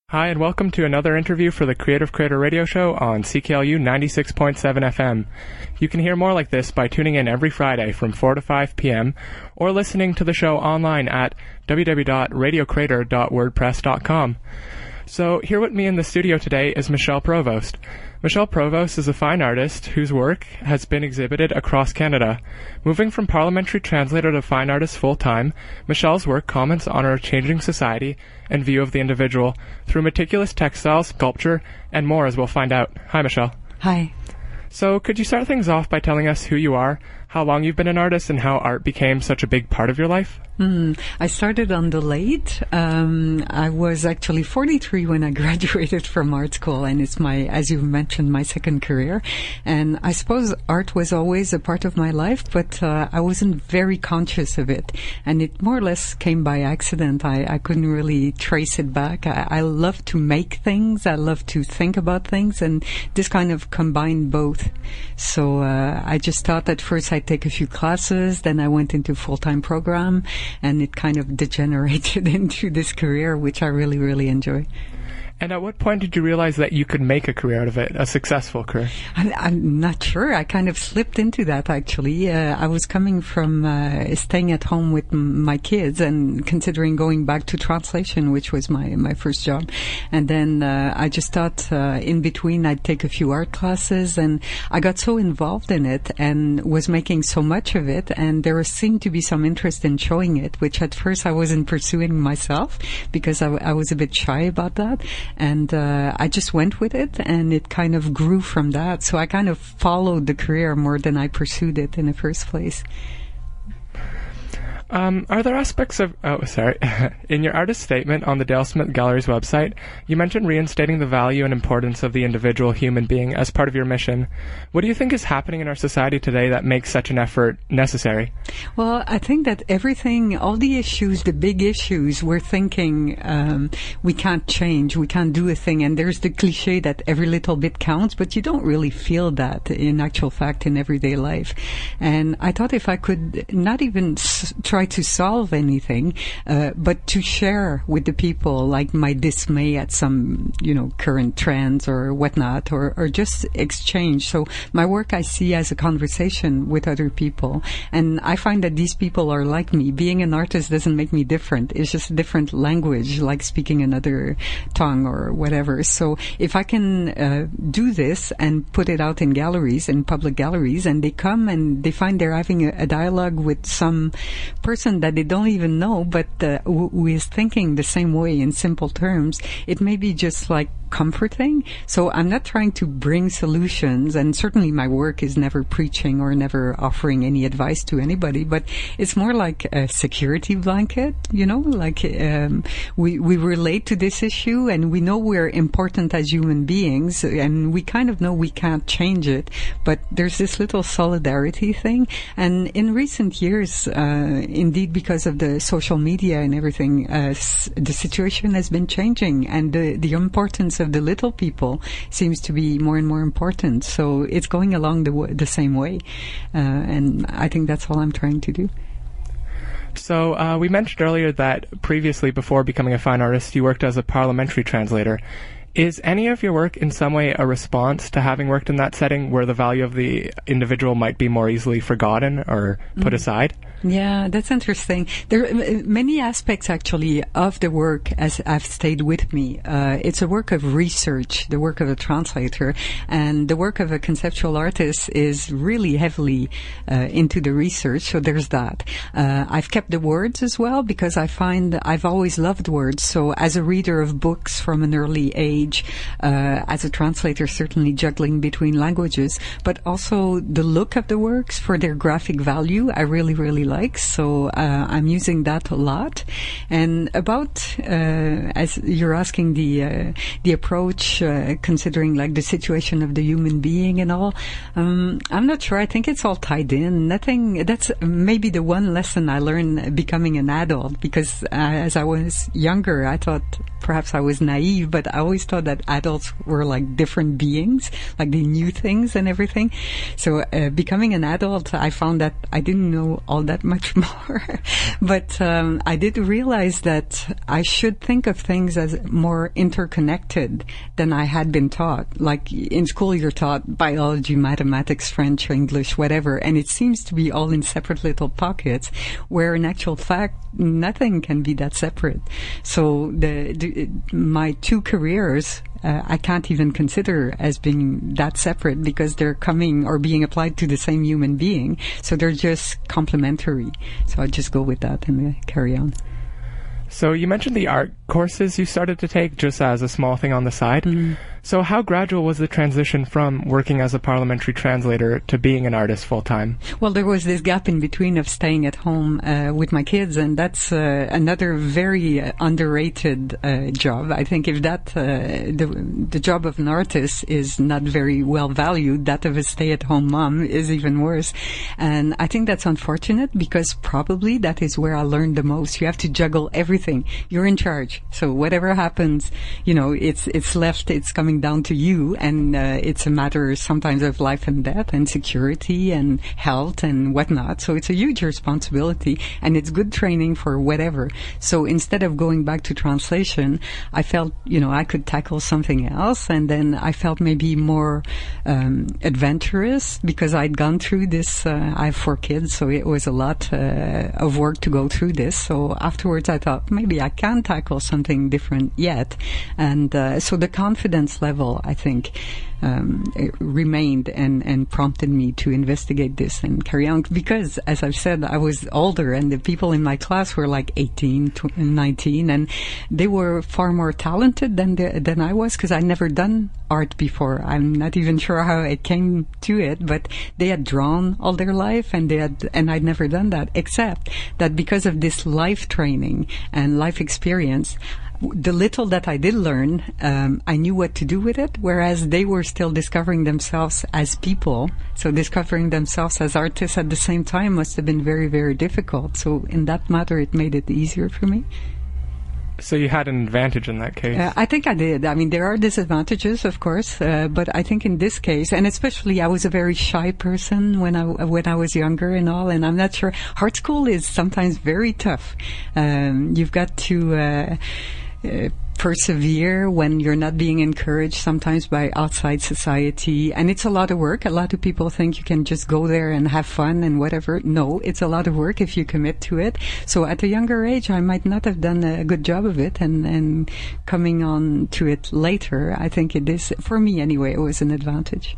Hi, and welcome to another interview for the Creative Creator Radio Show on CKLU 96.7 FM. You can hear more like this by tuning in every Friday from 4 to 5 p.m. or listening to the show online at www.radiocreator.wordpress.com. So here with me in the studio today is Michelle Provost. Michelle Provost is a fine artist whose work has been exhibited across Canada. Moving from parliamentary translator to fine artist full-time, Michelle's work comments on our changing society and view of the individual through meticulous textiles, sculpture, and more, as we'll find out. Hi, Michelle. Hi. So could you start things off by telling us who you are, how long you've been an artist, and how art became such a big part of your life? I started on the late. I was actually 43 when I graduated from art school, and it's as you mentioned, my second career. And I suppose art was always a part of my life, but I wasn't very conscious of it. And it more or less came by accident. I couldn't really trace it back. I love to make things. I love to think about things, and this kind of combined both. So I just thought at first I'd take a few classes, then I went into a full-time program, and it kind of degenerated into this career, which I really, really enjoy. And at what point did you realize that you could make a career out of it, a successful career? I'm not sure. I kind of slipped into that, actually. I was coming from staying at home with my kids and considering going back to translation, which was my first job. And then I just thought in between I'd take a few art classes, and I got so involved in it and was making so much of it, and there seemed to be some interest in showing it, which at first I wasn't pursuing myself because I was a bit shy about that. And I just went with it, and it kind of grew from that. So I kind of followed the career more than I pursued it in the first place. Are there aspects of... In your artist statement on the Dale Smith Gallery's website, you mentioned reinstating the value and importance of the individual human being as part of your mission. What do you think is happening in our society today that makes such an effort necessary? Well, I think that all the issues, the big issues, we're thinking we can't change, we can't do a thing, and there's the cliche that every little bit counts, but you don't really feel that in actual fact in everyday life. And I thought if I could not even try to solve anything, but to share with the people, like my dismay at some, current trends or whatnot, or just exchange. So my work I see as a conversation with other people, and I find that these people are like me. Being an artist doesn't make me different. It's just a different language, like speaking another tongue or whatever. So if I can do this and put it out in galleries, in public galleries, and they come and they find they're having a dialogue with some person that they don't even know, but who is thinking the same way in simple terms, it may be just like comforting. So I'm not trying to bring solutions, and certainly my work is never preaching or never offering any advice to anybody, but it's more like a security blanket, like we relate to this issue, and we know we're important as human beings, and we kind of know we can't change it, but there's this little solidarity thing. And in recent years, indeed, because of the social media and everything, the situation has been changing, and the importance of the little people seems to be more and more important. So it's going along the same way, and I think that's all I'm trying to do. So we mentioned earlier that previously, before becoming a fine artist, you worked as a parliamentary translator. Is any of your work in some way a response to having worked in that setting where the value of the individual might be more easily forgotten or put aside? Yeah, that's interesting. There are many aspects, actually, of the work as have stayed with me. It's a work of research, the work of a translator, and the work of a conceptual artist is really heavily into the research, so there's that. I've kept the words as well, because I find I've always loved words, so as a reader of books from an early age, as a translator, certainly juggling between languages, but also the look of the works for their graphic value, I really, really like. So I'm using that a lot. And about as you're asking the approach, considering like the situation of the human being and all, I'm not sure. I think it's all tied in. Nothing. That's maybe the one lesson I learned becoming an adult, because as I was younger, I thought perhaps I was naive, but I always thought thought that adults were like different beings, like they knew things and everything. So becoming an adult, I found that I didn't know all that much more. But I did realize that I should think of things as more interconnected than I had been taught. Like in school, you're taught biology, mathematics, French, English, whatever, and it seems to be all in separate little pockets, where in actual fact, nothing can be that separate. So my two careers, I can't even consider as being that separate because they're coming or being applied to the same human being. So they're just complementary. So I just go with that and carry on. So you mentioned the art courses you started to take just as a small thing on the side. Mm-hmm. So how gradual was the transition from working as a parliamentary translator to being an artist full-time? Well, there was this gap in between of staying at home with my kids, and that's another very underrated job. I think if that the job of an artist is not very well valued, that of a stay-at-home mom is even worse. And I think that's unfortunate because probably that is where I learned the most. You have to juggle everything. You're in charge. So whatever happens, it's coming down to you, and it's a matter sometimes of life and death and security and health and whatnot. So it's a huge responsibility, and it's good training for whatever. So instead of going back to translation, I felt, I could tackle something else, and then I felt maybe more adventurous because I'd gone through this. I have 4 kids, so it was a lot of work to go through this. So afterwards I thought maybe I can tackle something different yet. And so the confidence level, I think, it remained and prompted me to investigate this and carry on because, as I've said, I was older and the people in my class were like 18, 19, and they were far more talented than I was because I'd never done art before. I'm not even sure how I came to it, but they had drawn all their life and I'd never done that, except that because of this life training and life experience, the little that I did learn, I knew what to do with it, whereas they were still discovering themselves as people. So discovering themselves as artists at the same time must have been very, very difficult. So in that matter, it made it easier for me. So you had an advantage in that case? I think I did. I mean, there are disadvantages, of course, but I think in this case, and especially I was a very shy person when I was younger and all, and I'm not sure. Art school is sometimes very tough. You've got to persevere when you're not being encouraged sometimes by outside society, and it's a lot of work. A lot of people think you can just go there and have fun and whatever. No, it's a lot of work if you commit to it. So at a younger age, I might not have done a good job of it, and coming on to it later, I think it is, for me anyway, it was an advantage.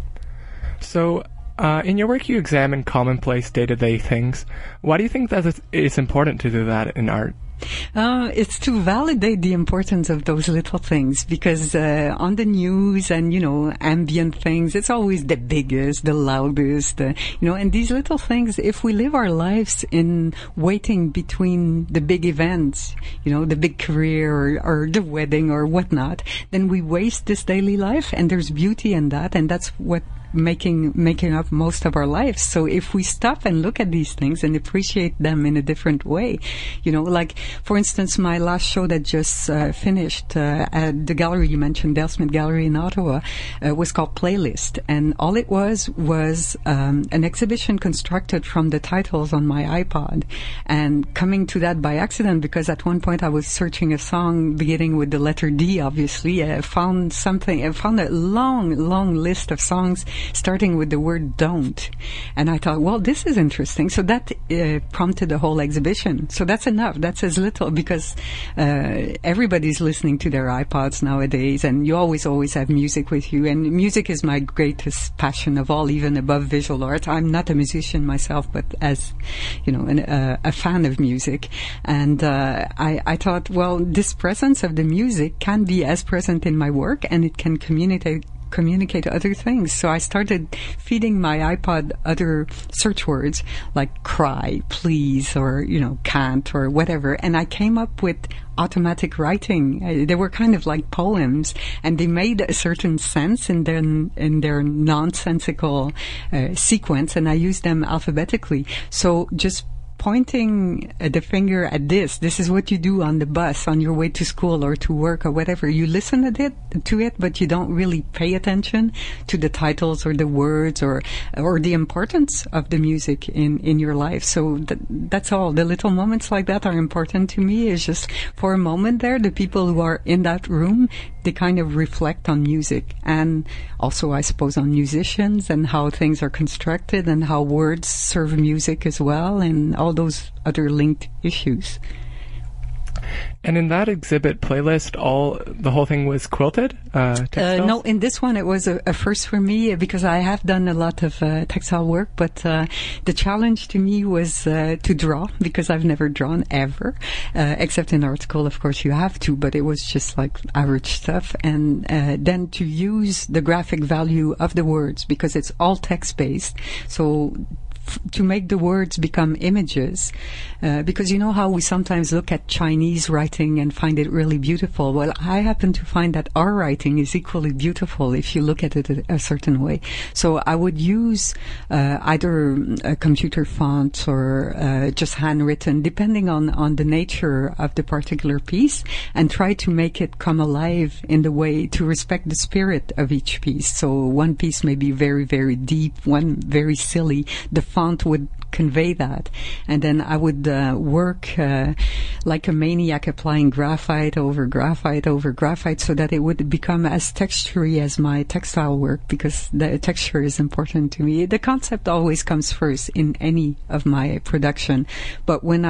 So in your work, you examine commonplace day-to-day things. Why do you think that it's important to do that in art? It's to validate the importance of those little things, because on the news and, ambient things, it's always the biggest, the loudest, and these little things, if we live our lives in waiting between the big events, the big career or the wedding or whatnot, then we waste this daily life, and there's beauty in that, and that's what making up most of our lives. So if we stop and look at these things and appreciate them in a different way, like, for instance, my last show that just finished at the gallery you mentioned, Dale Smith Gallery in Ottawa, was called Playlist, and all it was an exhibition constructed from the titles on my iPod, and coming to that by accident, because at one point I was searching a song beginning with the letter D, obviously. I found a long list of songs starting with the word don't. And I thought, well, this is interesting. So that prompted the whole exhibition. So that's enough. That's as little, because everybody's listening to their iPods nowadays, and you always have music with you. And music is my greatest passion of all, even above visual art. I'm not a musician myself, but as, a fan of music. And I thought, well, this presence of the music can be as present in my work, and it can communicate other things. So I started feeding my iPod other search words like cry, please, or, can't, or whatever. And I came up with automatic writing. They were kind of like poems, and they made a certain sense in their nonsensical sequence, and I used them alphabetically. So just pointing the finger at this is what you do on the bus on your way to school or to work or whatever. You listen to it, but you don't really pay attention to the titles or the words or the importance of the music in your life. So that's all. The little moments like that are important to me. It's just for a moment there, the people who are in that room, they kind of reflect on music and also, I suppose, on musicians and how things are constructed and how words serve music as well and all those other linked issues. And in that exhibit playlist, the whole thing was quilted? Textiles? No, in this one it was a first for me because I have done a lot of textile work, but the challenge to me was to draw because I've never drawn ever, except in art school, of course you have to, but it was just like average stuff. And then to use the graphic value of the words because it's all text-based. So to make the words become images, because you know how we sometimes look at Chinese writing and find it really beautiful. Well, I happen to find that our writing is equally beautiful if you look at it a certain way. So I would use either a computer font or just handwritten, depending on the nature of the particular piece, and try to make it come alive in the way to respect the spirit of each piece. So one piece may be very, very deep, one very silly. The font would convey that, and then I would work like a maniac, applying graphite over graphite over graphite so that it would become as textury as my textile work, because the texture is important to me. The concept always comes first in any of my production, but when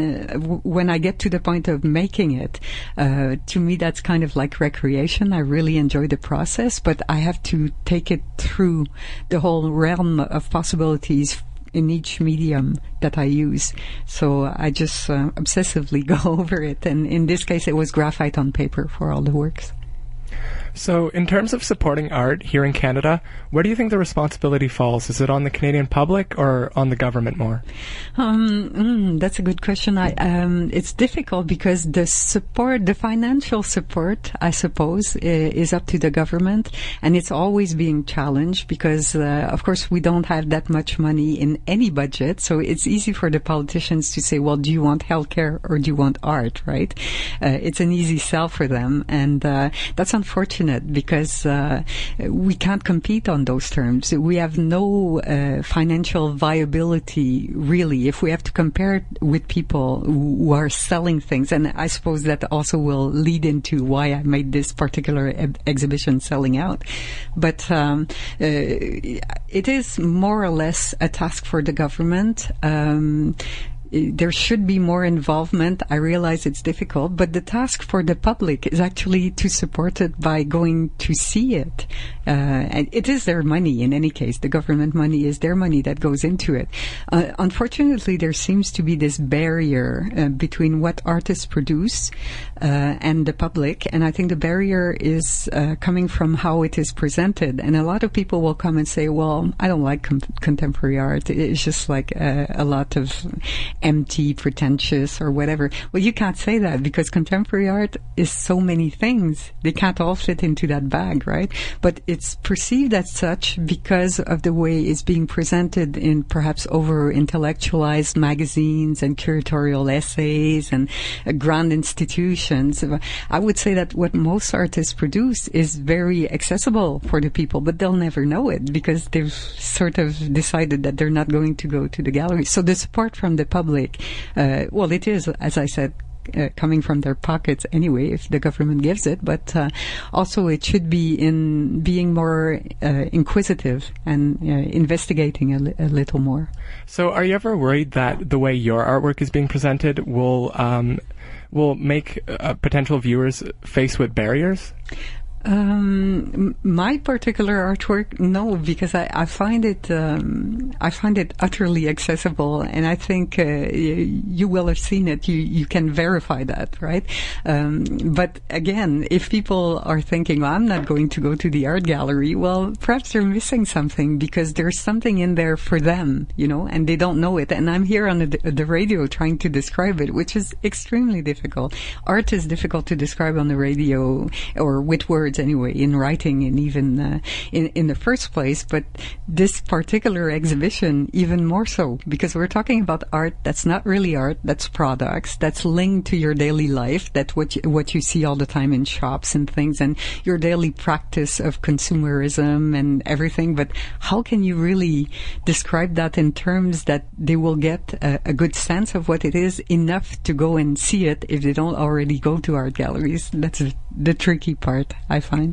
I get to the point of making it, to me that's kind of like recreation. I really enjoy the process, but I have to take it through the whole realm of possibilities in each medium that I use. So I just obsessively go over it. And in this case, it was graphite on paper for all the works. So in terms of supporting art here in Canada, where do you think the responsibility falls? Is it on the Canadian public or on the government more? That's a good question. It's difficult because the financial support, I suppose, is up to the government, and it's always being challenged because, of course, we don't have that much money in any budget. So it's easy for the politicians to say, well, do you want healthcare or do you want art, right? It's an easy sell for them, and that's unfortunate because we can't compete on those terms. We have no financial viability, really, if we have to compare it with people who are selling things. And I suppose that also will lead into why I made this particular exhibition, Selling Out. But it is more or less a task for the government. There should be more involvement. I realize it's difficult, but the task for the public is actually to support it by going to see it. And it is their money in any case. The government money is their money that goes into it. Unfortunately, there seems to be this barrier between what artists produce and the public, and I think the barrier is coming from how it is presented. And a lot of people will come and say, well, I don't like contemporary art. It's just like a lot of empty, pretentious, or whatever. Well, you can't say that because contemporary art is so many things. They can't all fit into that bag, right? But it's perceived as such because of the way it's being presented in perhaps over-intellectualized magazines and curatorial essays and grand institutions. I would say that what most artists produce is very accessible for the people, but they'll never know it because they've sort of decided that they're not going to go to the gallery. So the support from the public, well, it is, as I said, coming from their pockets anyway, if the government gives it, but also it should be in being more inquisitive and investigating a little more. So are you ever worried that the way your artwork is being presented will make potential viewers faced with barriers? My particular artwork, no, because I find it utterly accessible, and I think you will have seen it. You can verify that, right? But again, if people are thinking, well, I'm not going to go to the art gallery, well, perhaps they're missing something because there's something in there for them, and they don't know it. And I'm here on the radio trying to describe it, which is extremely difficult. Art is difficult to describe on the radio or with words. words anyway, in writing and even in the first place. But this particular exhibition, even more so, because we're talking about art that's not really art, that's products, that's linked to your daily life, that's what you see all the time in shops and things, and your daily practice of consumerism and everything. But how can you really describe that in terms that they will get a good sense of what it is, enough to go and see it if they don't already go to art galleries? That's the tricky part, I find.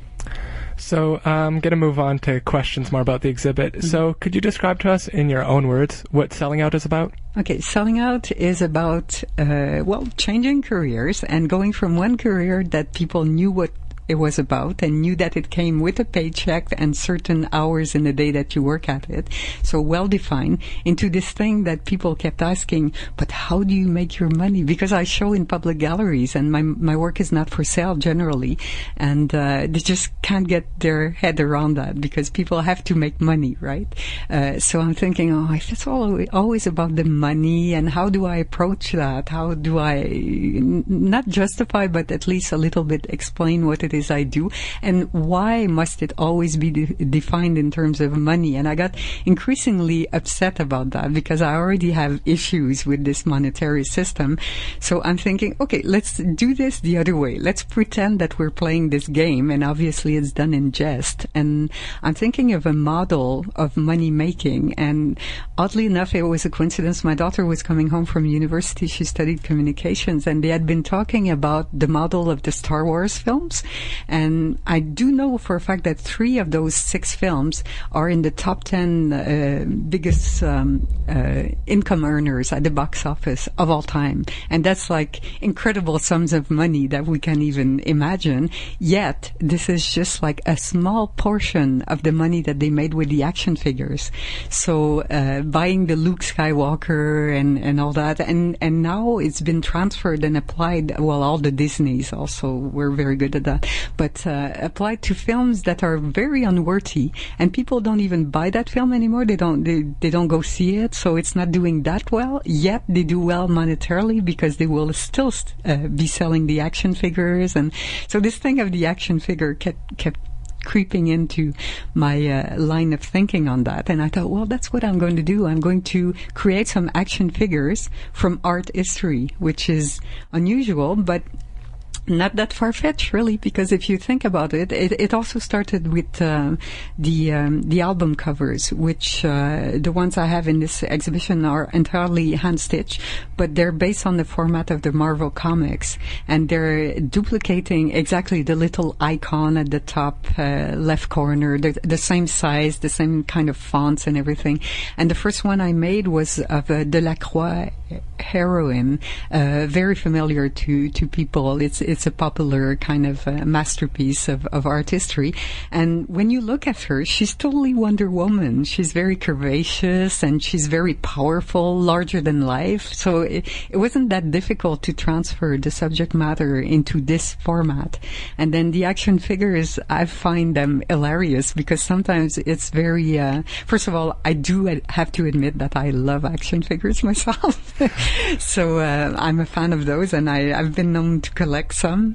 So I'm going to move on to questions more about the exhibit. Mm-hmm. So could you describe to us in your own words what Selling Out is about? Okay, Selling Out is about, changing careers and going from one career that people knew what it was about and knew that it came with a paycheck and certain hours in the day that you work at it, so well defined, into this thing that people kept asking, but how do you make your money? Because I show in public galleries and my work is not for sale generally, and they just can't get their head around that because people have to make money, right? So I'm thinking, if it's always about the money, and how do I approach that? How do I not justify, but at least a little bit explain what it is I do, and why must it always be defined in terms of money? And I got increasingly upset about that because I already have issues with this monetary system. So I'm thinking, okay, let's do this the other way. Let's pretend that we're playing this game, and obviously it's done in jest. And I'm thinking of a model of money making, and oddly enough, it was a coincidence. My daughter was coming home from university. She studied communications, and they had been talking about the model of the Star Wars films. And I do know for a fact that 3 of those 6 films are in the top 10 biggest income earners at the box office of all time. And that's like incredible sums of money that we can't even imagine. Yet, this is just like a small portion of the money that they made with the action figures. So buying the Luke Skywalker and all that. And now it's been transferred and applied, well, all the Disneys also were very good at that. But applied to films that are very unworthy, and people don't even buy that film anymore. They don't go see it, so it's not doing that well. Yet they do well monetarily because they will still be selling the action figures, and so this thing of the action figure kept creeping into my line of thinking on that. And I thought, well, that's what I'm going to do. I'm going to create some action figures from art history, which is unusual, but not that far-fetched, really, because if you think about it, it also started with the album covers, which the ones I have in this exhibition are entirely hand-stitched, but they're based on the format of the Marvel Comics, and they're duplicating exactly the little icon at the top left corner, the same size, the same kind of fonts and everything. And the first one I made was of a Delacroix heroine, very familiar to people. It's a popular kind of masterpiece of art history. And when you look at her, she's totally Wonder Woman. She's very curvaceous and she's very powerful, larger than life. So it wasn't that difficult to transfer the subject matter into this format. And then the action figures, I find them hilarious because sometimes it's very, first of all, I do have to admit that I love action figures myself. So I'm a fan of those, and I've been known to collect some.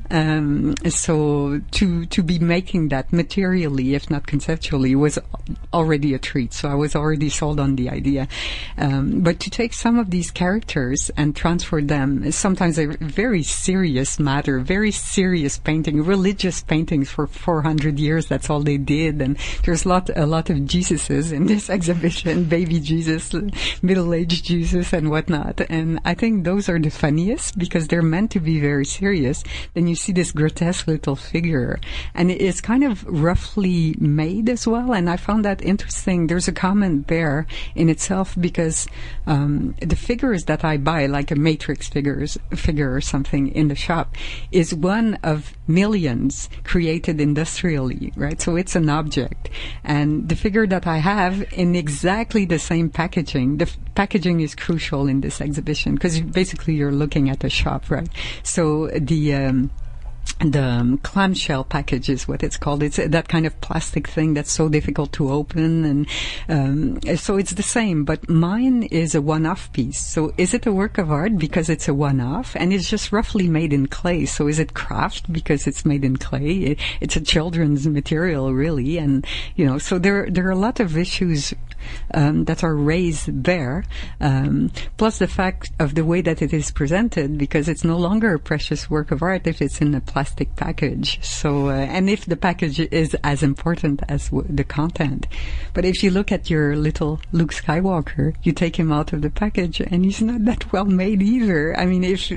So to be making that materially, if not conceptually, was already a treat. So I was already sold on the idea. But to take some of these characters and transfer them, sometimes a very serious matter, very serious painting, religious paintings for 400 years. That's all they did. And there's a lot of Jesuses in this exhibition, baby Jesus, middle-aged Jesus, and whatnot. And I think those are the funniest because they're meant to be very serious. Then you see this grotesque little figure, and it's kind of roughly made as well. And I found that interesting. There's a comment there in itself because the figures that I buy, like a Matrix figure or something in the shop, is one of millions created industrially, right? So it's an object. And the figure that I have in exactly the same packaging, the packaging is crucial in this exhibition because basically you're looking at a shop, right? So clamshell package is what it's called. It's that kind of plastic thing that's so difficult to open, and so it's the same. But mine is a one-off piece. So is it a work of art because it's a one-off, and it's just roughly made in clay? So is it craft because it's made in clay? It's a children's material, really, and so there are a lot of issues that are raised there. Plus the fact of the way that it is presented, because it's no longer a precious work of art if it's in a plastic package. So, and if the package is as important as the content. But if you look at your little Luke Skywalker, you take him out of the package and he's not that well made either. I mean, if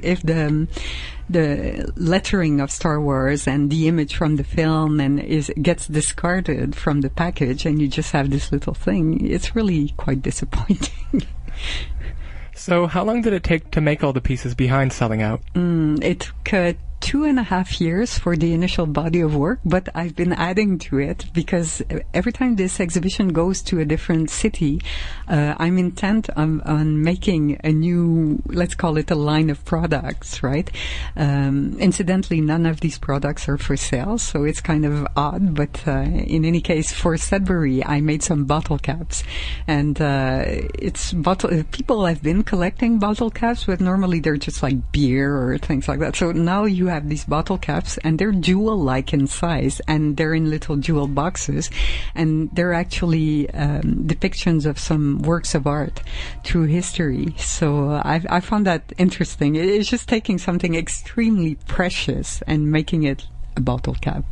the lettering of Star Wars and the image from the film gets discarded from the package and you just have this little thing, it's really quite disappointing. So how long did it take to make all the pieces behind selling out? It took 2.5 years for the initial body of work, but I've been adding to it because every time this exhibition goes to a different city, I'm intent on making a new, let's call it a line of products, right? Incidentally, none of these products are for sale, so it's kind of odd, but in any case, for Sudbury, I made some bottle caps, and people have been collecting bottle caps, but normally they're just like beer or things like that. So now you have these bottle caps, and they're jewel-like in size, and they're in little jewel boxes, and they're actually depictions of some works of art through history. So I found that interesting. It's just taking something extremely precious and making it a bottle cap.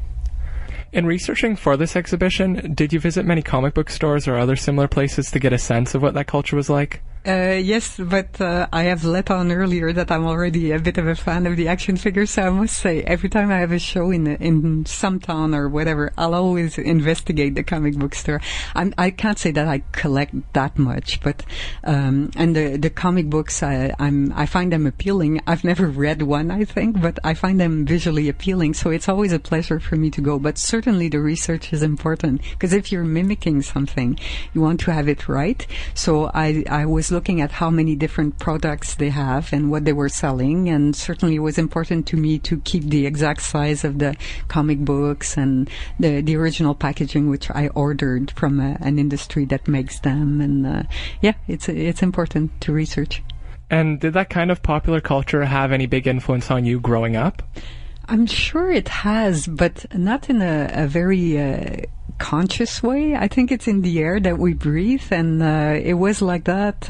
In researching for this exhibition, did you visit many comic book stores or other similar places to get a sense of what that culture was like? Yes, but I have let on earlier that I'm already a bit of a fan of the action figures, so I must say, every time I have a show in some town or whatever, I'll always investigate the comic book store. I can't say that I collect that much, but and the comic books, I find them appealing. I've never read one, I think, but I find them visually appealing, so it's always a pleasure for me to go. But certainly the research is important, because if you're mimicking something, you want to have it right. So I was looking at how many different products they have and what they were selling, and certainly it was important to me to keep the exact size of the comic books and the original packaging, which I ordered from an industry that makes them. And it's important to research. And did that kind of popular culture have any big influence on you growing up? I'm sure it has, but not in a very conscious way. I think it's in the air that we breathe, and it was like that.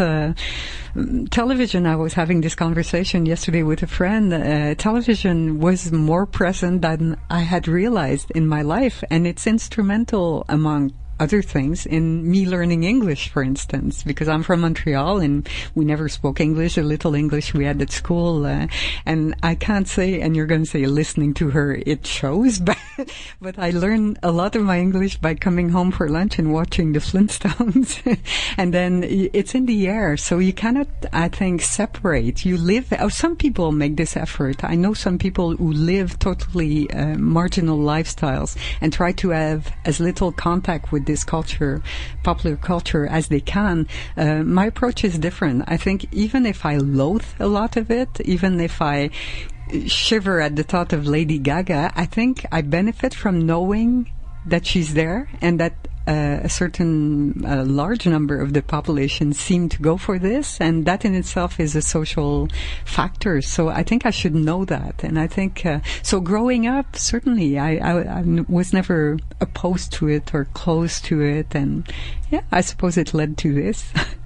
Television, I was having this conversation yesterday with a friend. Television was more present than I had realized in my life, and it's instrumental, among other things, in me learning English, for instance, because I'm from Montreal and we never spoke English. A little English we had at school, and I can't say, and you're going to say listening to her, it shows, but I learned a lot of my English by coming home for lunch and watching the Flintstones. And then it's in the air, so you cannot, I think, separate. You live, some people make this effort. I know some people who live totally marginal lifestyles and try to have as little contact with this culture, popular culture, as they can. My approach is different. I think even if I loathe a lot of it, even if I shiver at the thought of Lady Gaga, I think I benefit from knowing that she's there and that a certain large number of the population seem to go for this, and that in itself is a social factor. So I think I should know that, and I think so. Growing up, certainly, I was never opposed to it or close to it, and yeah, I suppose it led to this.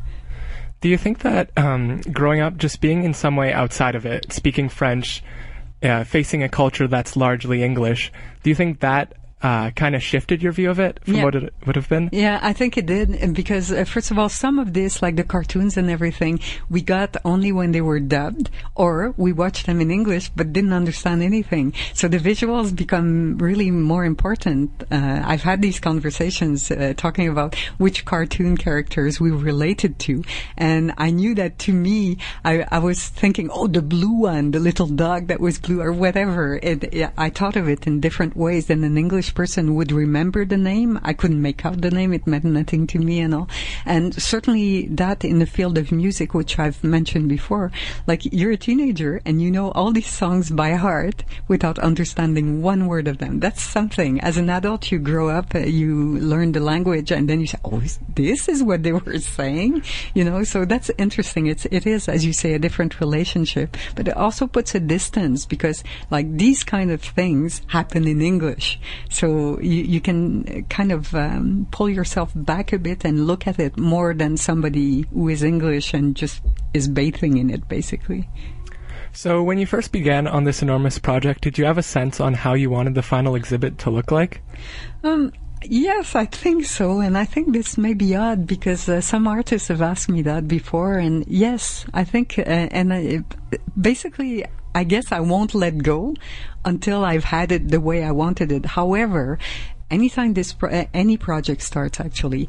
Do you think that growing up, just being in some way outside of it, speaking French, facing a culture that's largely English, do you think that kind of shifted your view of it from what it would have been? Yeah, I think it did, because first of all, some of this, like the cartoons and everything, we got only when they were dubbed, or we watched them in English but didn't understand anything. So the visuals become really more important. I've had these conversations talking about which cartoon characters we related to, and I knew that to me, I was thinking, oh, the blue one, the little dog that was blue, or whatever. I thought of it in different ways than an English person would remember the name. I couldn't make out the name. It meant nothing to me and all. And certainly that in the field of music, which I've mentioned before, like you're a teenager and you know all these songs by heart without understanding one word of them. That's something. As an adult, you grow up, you learn the language, and then you say, oh, this is what they were saying, so that's interesting. It is, as you say, a different relationship, but it also puts a distance because like these kind of things happen in English. So you can kind of pull yourself back a bit and look at it more than somebody who is English and just is bathing in it, basically. So when you first began on this enormous project, did you have a sense on how you wanted the final exhibit to look like? Yes, I think so. And I think this may be odd because some artists have asked me that before. And yes, I think, basically, I guess I won't let go until I've had it the way I wanted it. However, anytime any project starts, actually,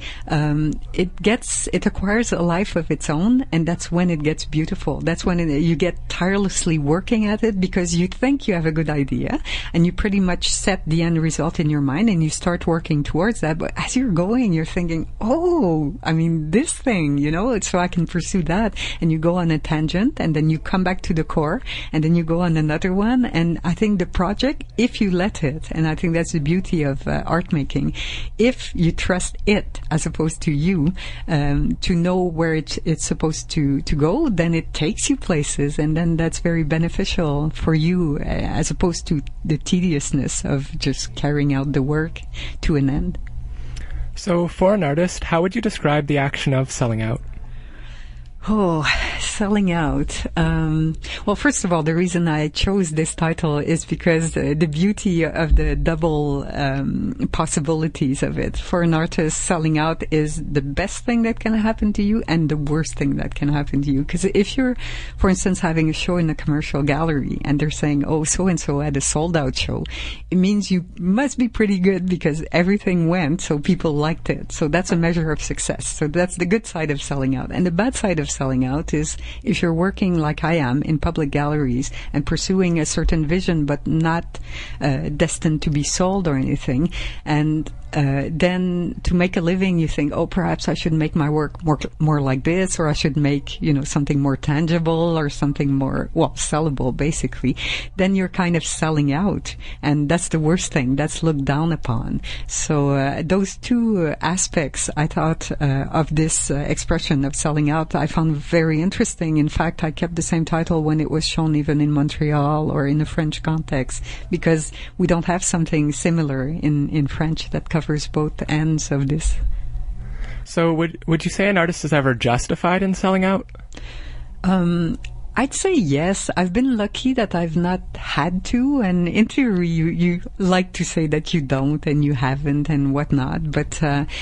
it acquires a life of its own, and that's when it gets beautiful. That's when you get tirelessly working at it because you think you have a good idea, and you pretty much set the end result in your mind, and you start working towards that. But as you're going, you're thinking, this thing, so I can pursue that. And you go on a tangent, and then you come back to the core, and then you go on another one. And I think the project, if you let it, and I think that's the beauty of art making, if you trust it as opposed to you, to know where it's supposed to go, then it takes you places, and then that's very beneficial for you as opposed to the tediousness of just carrying out the work to an end. So for an artist, how would you describe the action of selling out? Oh, selling out. Well, first of all, the reason I chose this title is because the beauty of the double possibilities of it. For an artist, selling out is the best thing that can happen to you and the worst thing that can happen to you. Because if you're, for instance, having a show in a commercial gallery and they're saying, oh, so-and-so had a sold-out show, it means you must be pretty good because everything went, so people liked it. So that's a measure of success. So that's the good side of selling out. And the bad side of selling out is if you're working like I am in public galleries and pursuing a certain vision but not destined to be sold or anything, and then to make a living you think, oh, perhaps I should make my work more like this, or I should make something more tangible or something more sellable, basically. Then you're kind of selling out, and that's the worst thing. That's looked down upon. So those two aspects I thought of this expression of selling out I found very interesting. In fact, I kept the same title when it was shown even in Montreal or in a French context, because we don't have something similar in French that covers both ends of this. So would you say an artist is ever justified in selling out? I'd say yes. I've been lucky that I've not had to, and in theory you like to say that you don't and you haven't and whatnot, but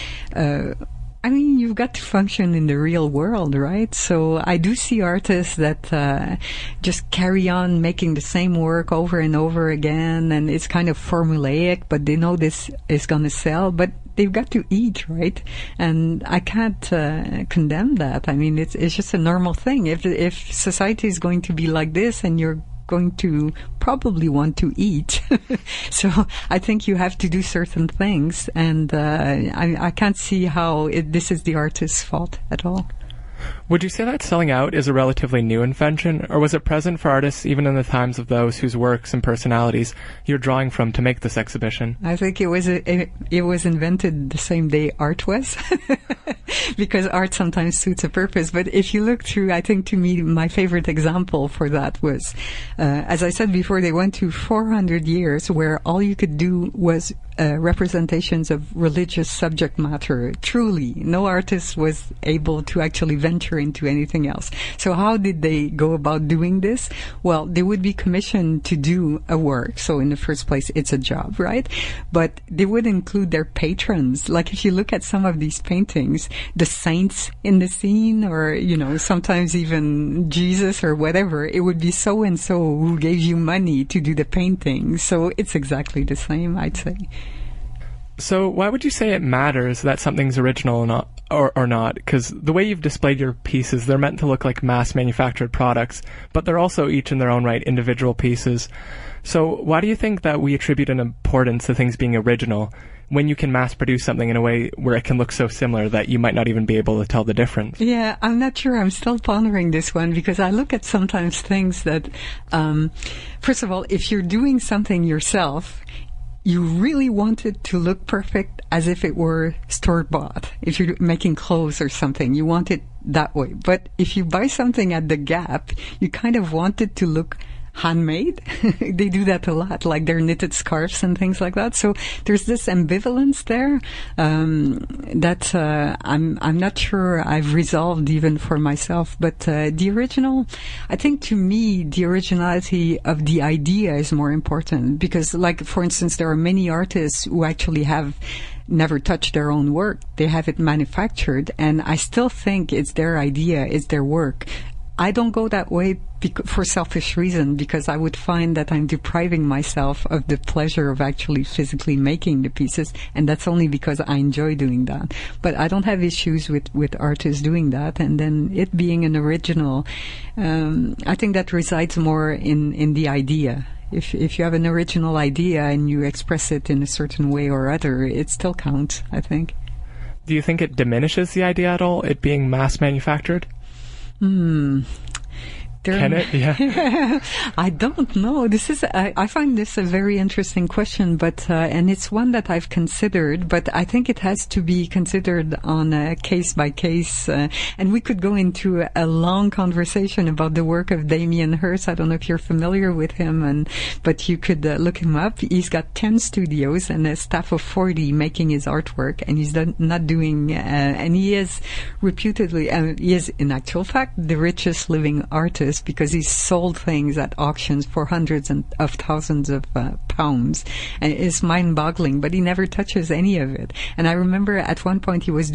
you've got to function in the real world, right? So I do see artists that just carry on making the same work over and over again, and it's kind of formulaic, but they know this is going to sell, but they've got to eat, right? And I can't condemn that. It's just a normal thing. If society is going to be like this, and you're going to probably want to eat. So I think you have to do certain things, and I can't see how this is the artist's fault at all. Would you say that selling out is a relatively new invention, or was it present for artists even in the times of those whose works and personalities you're drawing from to make this exhibition? I think it was invented the same day art was, because art sometimes suits a purpose. But if you look through, I think to me my favorite example for that was, as I said before, they went to 400 years where all you could do was representations of religious subject matter. Truly, no artist was able to actually venture into anything else. So how did they go about doing this? Well, they would be commissioned to do a work. So in the first place, it's a job, right? But they would include their patrons. Like if you look at some of these paintings, the saints in the scene, or, sometimes even Jesus or whatever, it would be so-and-so who gave you money to do the painting. So it's exactly the same, I'd say. So why would you say it matters that something's original or not? Because the way you've displayed your pieces, they're meant to look like mass-manufactured products, but they're also each in their own right individual pieces. So why do you think that we attribute an importance to things being original when you can mass-produce something in a way where it can look so similar that you might not even be able to tell the difference? Yeah, I'm not sure. I'm still pondering this one because I look at sometimes things that, first of all, if you're doing something yourself, you really want it to look perfect as if it were store-bought. If you're making clothes or something, you want it that way. But if you buy something at the Gap, you kind of want it to look handmade. They do that a lot, like their knitted scarves and things like that. So there's this ambivalence there that I'm not sure I've resolved even for myself. But the original, I think to me, the originality of the idea is more important because, like, for instance, there are many artists who actually have never touched their own work. They have it manufactured, and I still think it's their idea, it's their work. I don't go that way for selfish reason because I would find that I'm depriving myself of the pleasure of actually physically making the pieces, and that's only because I enjoy doing that. But I don't have issues with artists doing that, and then it being an original, I think that resides more in the idea. If you have an original idea and you express it in a certain way or other, it still counts, I think. Do you think it diminishes the idea at all, it being mass-manufactured? Can it? Yeah. I don't know. I find this a very interesting question, but, and it's one that I've considered, but I think it has to be considered on a case by case. And we could go into a long conversation about the work of Damien Hirst. I don't know if you're familiar with him, but you could look him up. He's got 10 studios and a staff of 40 making his artwork, and he's not doing, and he is reputedly, he is in actual fact the richest living artist, because he's sold things at auctions for hundreds of thousands of pounds. And it's mind-boggling, but he never touches any of it. And I remember at one point he was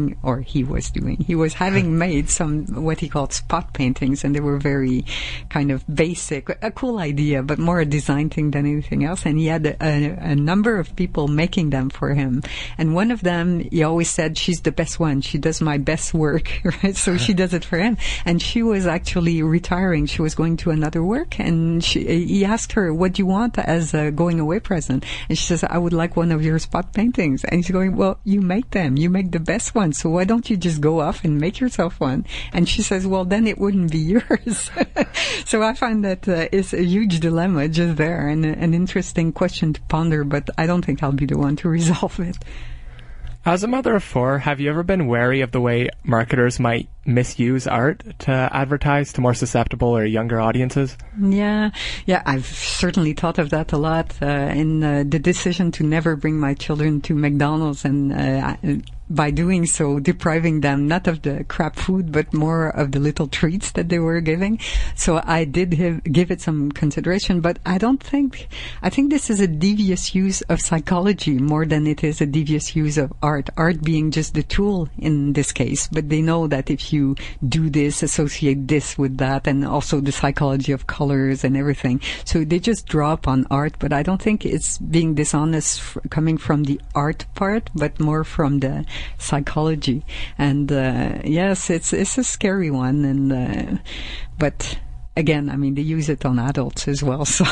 having made some, what he called spot paintings, and they were very kind of basic, a cool idea, but more a design thing than anything else. And he had a number of people making them for him. And one of them, he always said, she's the best one. She does my best work, right? So she does it for him. And she was actually retiring. She was going to another work, and he asked her, what do you want as a going away present? And she says, I would like one of your spot paintings. And he's going, well, you make them. You make the best ones. So why don't you just go off and make yourself one? And she says, well, then it wouldn't be yours. So I find that it's a huge dilemma just there, and an interesting question to ponder, but I don't think I'll be the one to resolve it. As a mother of four, have you ever been wary of the way marketers might misuse art to advertise to more susceptible or younger audiences? Yeah, I've certainly thought of that a lot in the decision to never bring my children to McDonald's, and by doing so, depriving them not of the crap food, but more of the little treats that they were giving. So I did give it some consideration, but I think this is a devious use of psychology more than it is a devious use of art. Art being just the tool in this case, but they know that if you do this, associate this with that, and also the psychology of colors and everything. So they just draw upon art, but I don't think it's being dishonest coming from the art part, but more from the psychology. And yes, it's a scary one, and but again, I mean, they use it on adults as well, so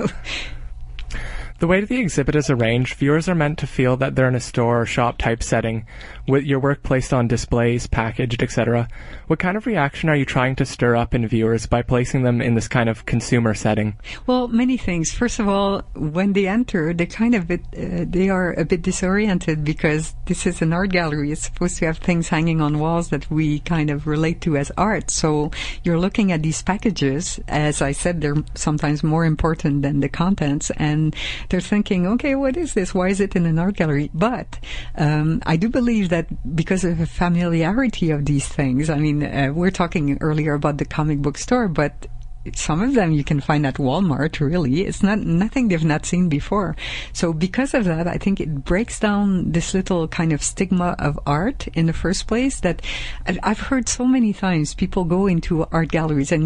The way the exhibit is arranged, viewers are meant to feel that they're in a store or shop type setting, with your work placed on displays, packaged, etc. What kind of reaction are you trying to stir up in viewers by placing them in this kind of consumer setting? Well, many things. First of all, when they enter, they are a bit disoriented because this is an art gallery. It's supposed to have things hanging on walls that we kind of relate to as art. So you're looking at these packages. As I said, they're sometimes more important than the contents, and they're thinking, okay, what is this? Why is it in an art gallery? But I do believe that because of the familiarity of these things, I mean, we're talking earlier about the comic book store, but some of them you can find at Walmart, really. It's nothing they've not seen before. So because of that, I think it breaks down this little kind of stigma of art in the first place that I've heard so many times. People go into art galleries and you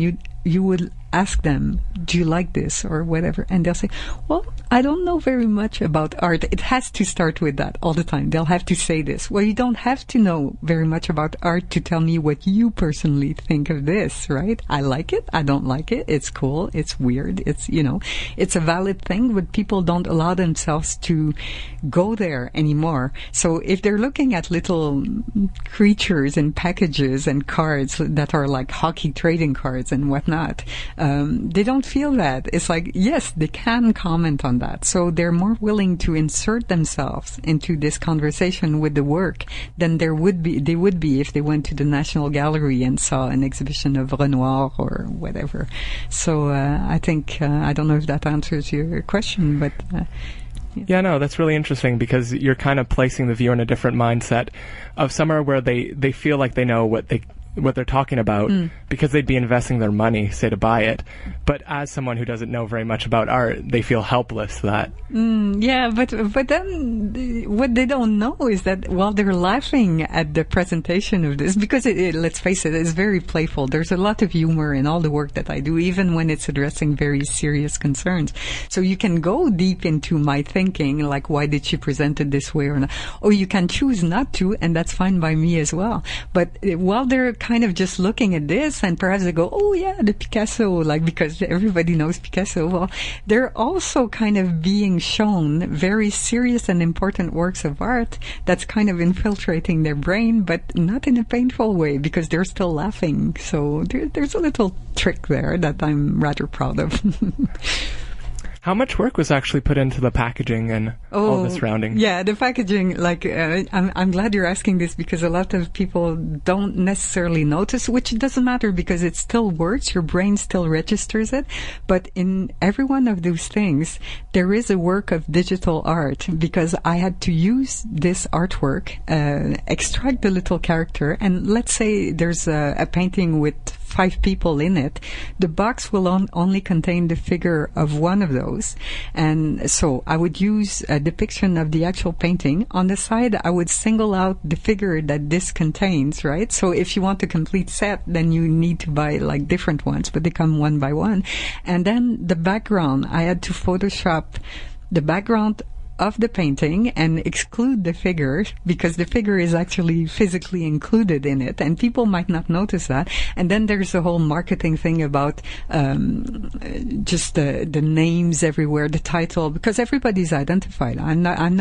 you would ask them, do you like this or whatever? And they'll say, well, I don't know very much about art. It has to start with that all the time. They'll have to say this. Well, you don't have to know very much about art to tell me what you personally think of this, right? I like it. I don't like it. It's cool. It's weird. It's, it's a valid thing, but people don't allow themselves to go there anymore. So if they're looking at little creatures and packages and cards that are like hockey trading cards and whatnot, they don't feel that. It's like, yes, they can comment on that. So they're more willing to insert themselves into this conversation with the work than they would be if they went to the National Gallery and saw an exhibition of Renoir or whatever. So I think, I don't know if that answers your question, but... Yeah, no, that's really interesting because you're kind of placing the viewer in a different mindset of somewhere where they feel like they know what they're talking about because they'd be investing their money, say, to buy it. But as someone who doesn't know very much about art, they feel helpless to that. Yeah, but then what they don't know is that while they're laughing at the presentation of this, because let's face it, it's very playful. There's a lot of humor in all the work that I do, even when it's addressing very serious concerns. So you can go deep into my thinking, like why did she present it this way or not? Or you can choose not to, and that's fine by me as well. But while they're kind of just looking at this and perhaps they go, oh yeah, the Picasso, like because everybody knows Picasso. Well, they're also kind of being shown very serious and important works of art that's kind of infiltrating their brain, but not in a painful way because they're still laughing. So there's a little trick there that I'm rather proud of. How much work was actually put into the packaging and all the surrounding? Yeah, the packaging, like, I'm glad you're asking this because a lot of people don't necessarily notice, which doesn't matter because it still works. Your brain still registers it. But in every one of those things, there is a work of digital art because I had to use this artwork, extract the little character. And let's say there's a painting with 5 people in it. The box will only contain the figure of one of those. And so I would use a depiction of the actual painting. On the side, I would single out the figure that this contains, right? So if you want a complete set, then you need to buy like different ones, but they come one by one. And then the background, I had to Photoshop the background of the painting and exclude the figure because the figure is actually physically included in it and people might not notice that. And then there's a whole marketing thing about just the names everywhere, the title, because everybody's identified. I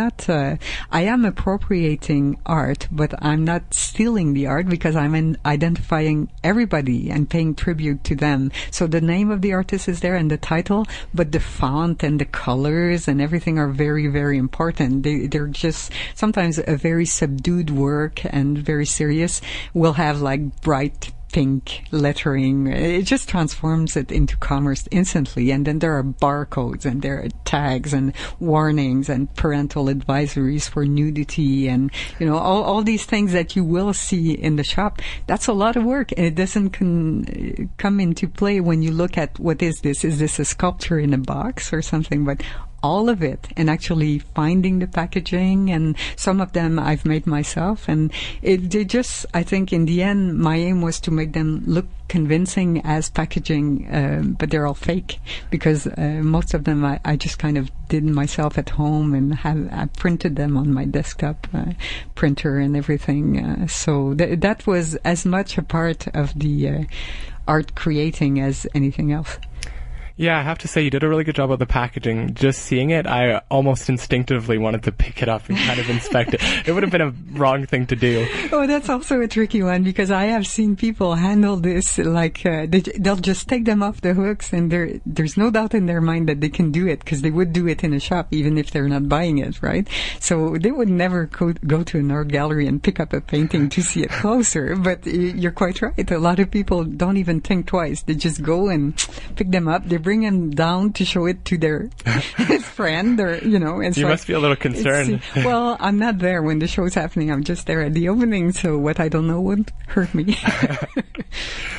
am appropriating art, but I'm not stealing the art because I'm identifying everybody and paying tribute to them. So the name of the artist is there and the title, but the font and the colors and everything are very, very important. They're just sometimes a very subdued work and very serious will have like bright pink lettering. It just transforms it into commerce instantly. And then there are barcodes and there are tags and warnings and parental advisories for nudity and, all these things that you will see in the shop. That's a lot of work. And it doesn't come into play when you look at what is this? Is this a sculpture in a box or something? But all of it, and actually finding the packaging, and some of them I've made myself, and I think in the end my aim was to make them look convincing as packaging, but they're all fake because most of them I just kind of did myself at home and I printed them on my desktop printer and everything. So that was as much a part of the art creating as anything else. Yeah, I have to say you did a really good job of the packaging. Just seeing it, I almost instinctively wanted to pick it up and kind of inspect it. It would have been a wrong thing to do. Oh, that's also a tricky one because I have seen people handle this like they'll just take them off the hooks and there's no doubt in their mind that they can do it because they would do it in a shop even if they're not buying it, right? So they would never go to an art gallery and pick up a painting to see it closer. But you're quite right. A lot of people don't even think twice. They just go and pick them up. They bring them down to show it to their friend, or you must be a little concerned. Well, I'm not there when the show's happening. I'm just there at the opening, so what I don't know won't hurt me.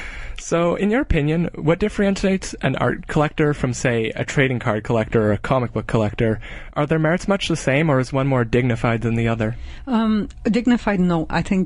So, in your opinion, what differentiates an art collector from, say, a trading card collector or a comic book collector? Are their merits much the same, or is one more dignified than the other? Dignified, no. I think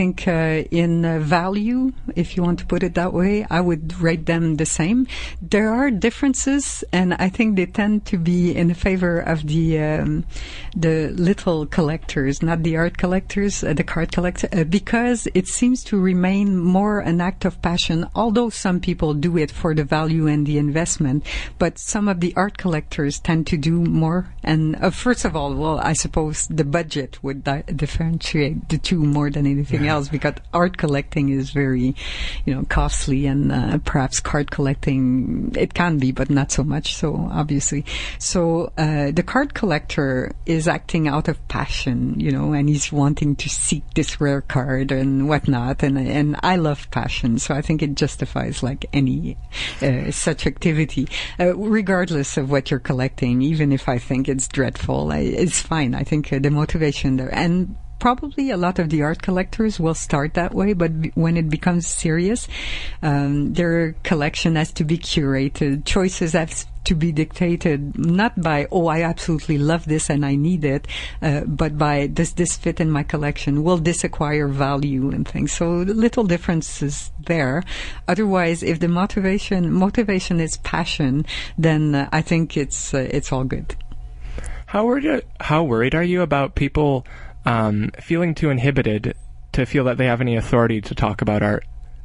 in value, if you want to put it that way, I would rate them the same. There are differences, and I think they tend to be in favor of the little collectors, not the art collectors, the card collector, because it seems to remain more an act of passion. Although some people do it for the value and the investment, but some of the art collectors tend to do more. And first of all, well, I suppose the budget would differentiate the two more than anything else, because art collecting is very, costly, and perhaps card collecting, it can be, but not so much. So obviously, the card collector is acting out of passion, and he's wanting to seek this rare card and whatnot. And I love passion, so I think it justifies like any such activity, regardless of what you're collecting. Even if I think it's dreadful, it's fine. I think the motivation there, and probably a lot of the art collectors will start that way, but when it becomes serious, their collection has to be curated. Choices have to be dictated not by, I absolutely love this and I need it, but by, does this fit in my collection? Will this acquire value and things? So the little differences there. Otherwise, if the motivation is passion, then I think it's all good. How worried are you about people feeling too inhibited to feel that they have any authority to talk about art?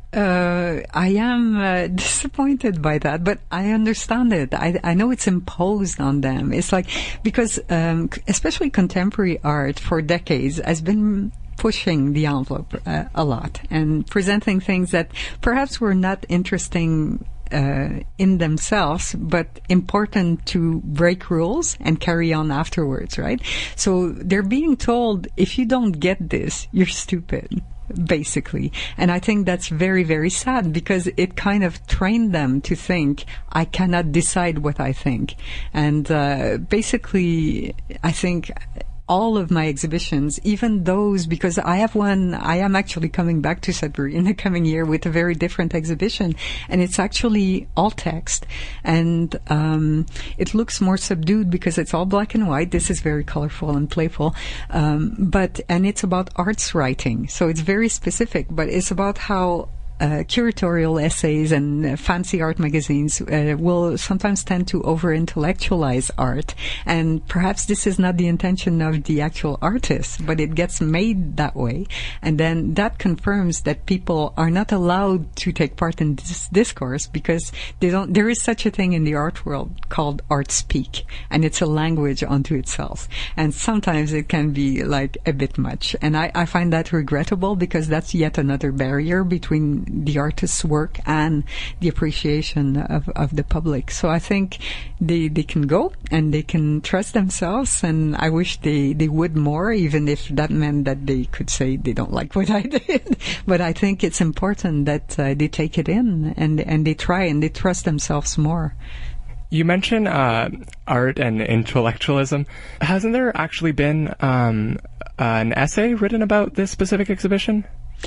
I am disappointed by that, but I understand it. I know it's imposed on them. It's like, because especially contemporary art for decades has been pushing the envelope a lot and presenting things that perhaps were not interesting in themselves, but important to break rules and carry on afterwards, right? So they're being told, if you don't get this, you're stupid, basically. And I think that's very, very sad, because it kind of trained them to think, I cannot decide what I think. And basically, I think all of my exhibitions, even those, because I am actually coming back to Sudbury in the coming year with a very different exhibition, and it's actually all text, and it looks more subdued because it's all black and white. This is very colorful and playful, and it's about arts writing, so it's very specific, but it's about how curatorial essays and fancy art magazines will sometimes tend to over-intellectualize art. And perhaps this is not the intention of the actual artist, but it gets made that way. And then that confirms that people are not allowed to take part in this discourse, because there is such a thing in the art world called art speak, and it's a language unto itself. And sometimes it can be like a bit much. And I find that regrettable, because that's yet another barrier between the artist's work and the appreciation of the public. So I think they can go and they can trust themselves, and I wish they would more, even if that meant that they could say they don't like what I did. But I think it's important that they take it in and they try and they trust themselves more. You mentioned art and intellectualism. Hasn't there actually been an essay written about this specific exhibition?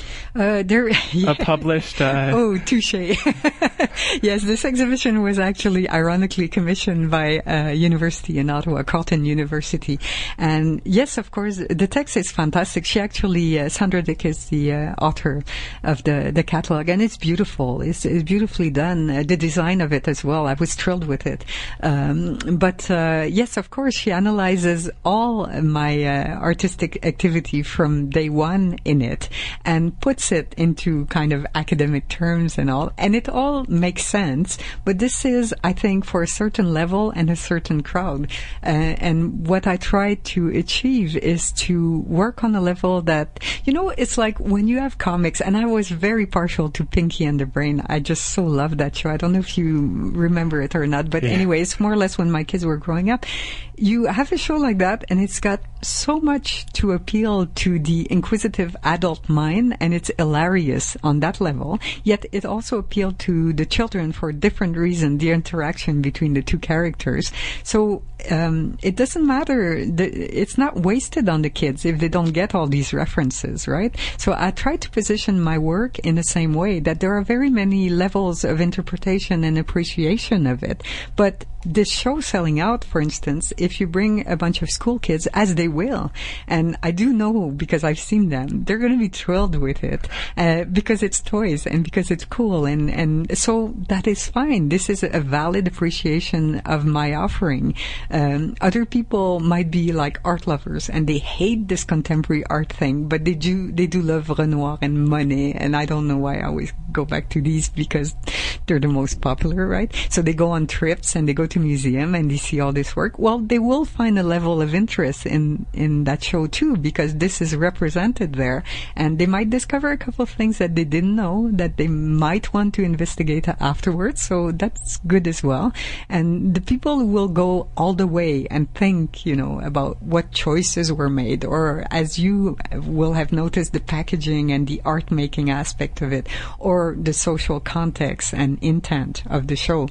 A published... Oh, touché. Yes, this exhibition was actually ironically commissioned by a university in Ottawa, Carleton University. And yes, of course, the text is fantastic. She actually, Sandra Dick is the author of the catalog, and it's beautiful. It's beautifully done. The design of it as well. I was thrilled with it. But yes, of course, she analyzes all my artistic activity from day one in it, and puts it into kind of academic terms and all, and it all makes sense. But this is, I think, for a certain level and a certain crowd. And what I try to achieve is to work on a level that, it's like when you have comics, and I was very partial to Pinky and the Brain. I just so love that show. I don't know if you remember it or not, but anyway, it's more or less when my kids were growing up. You have a show like that, and it's got so much to appeal to the inquisitive adult mind, and it's hilarious on that level, yet it also appealed to the children for a different reason, the interaction between the two characters. So it doesn't matter. It's not wasted on the kids if they don't get all these references, right? So I try to position my work in the same way, that there are very many levels of interpretation and appreciation of it. But this show selling out, for instance, if you bring a bunch of school kids, as they will, and I do know because I've seen them, they're going to be thrilled with it because it's toys and because it's cool, and so that is fine. This is a valid appreciation of my offering. Other people might be like art lovers and they hate this contemporary art thing, but they do love Renoir and Monet, and I don't know why I always go back to these because they're the most popular, right? So they go on trips and they go to museum and they see all this work. Well, they will find a level of interest in that show too, because this is represented there, and they might discover a couple of things that they didn't know that they might want to investigate afterwards. So that's good as well. And the people who will go all the way and think, about what choices were made, or as you will have noticed, the packaging and the art making aspect of it, or the social context and intent of the show,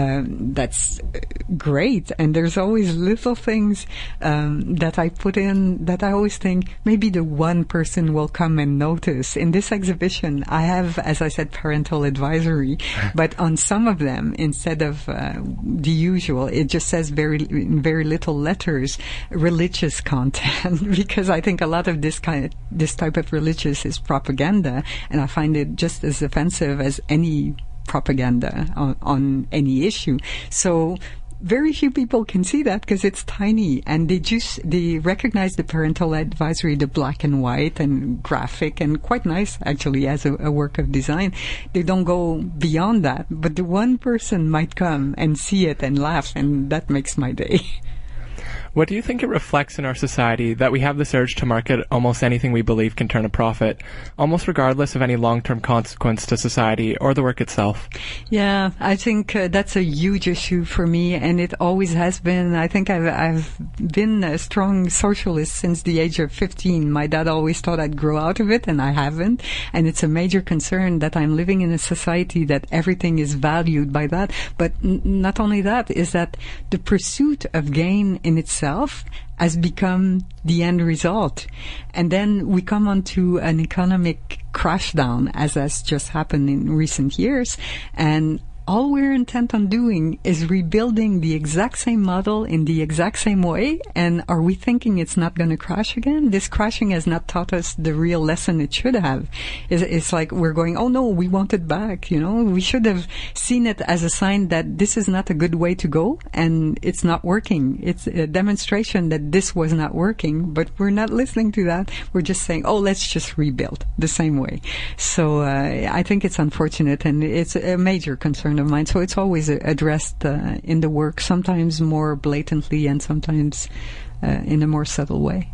that's great. And there's always little things that I put in that I always think maybe the one person will come and notice. In this exhibition, I have, as I said, parental advisory, but on some of them, instead of the usual, it just says in very little letters, religious content, because I think a lot of this type of religious is propaganda, and I find it just as offensive as any propaganda on any issue. So very few people can see that because it's tiny, and they recognize the parental advisory, the black and white and graphic, and quite nice actually as a work of design. They don't go beyond that, but the one person might come and see it and laugh, and that makes my day. What do you think it reflects in our society that we have this urge to market almost anything we believe can turn a profit, almost regardless of any long-term consequence to society or the work itself? Yeah, I think that's a huge issue for me, and it always has been. I think I've been a strong socialist since the age of 15. My dad always thought I'd grow out of it, and I haven't. And it's a major concern that I'm living in a society that everything is valued by that. But not only that, is that the pursuit of gain in itself has become the end result. And then we come onto an economic crash down, as has just happened in recent years, and all we're intent on doing is rebuilding the exact same model in the exact same way. And are we thinking it's not going to crash again? This crashing has not taught us the real lesson it should have. It's like we're going, oh no, we want it back. We should have seen it as a sign that this is not a good way to go and it's not working. It's a demonstration that this was not working, but we're not listening to that. We're just saying, oh, let's just rebuild the same way. So I think it's unfortunate, and it's a major concern of mine. So it's always addressed in the work, sometimes more blatantly and sometimes in a more subtle way.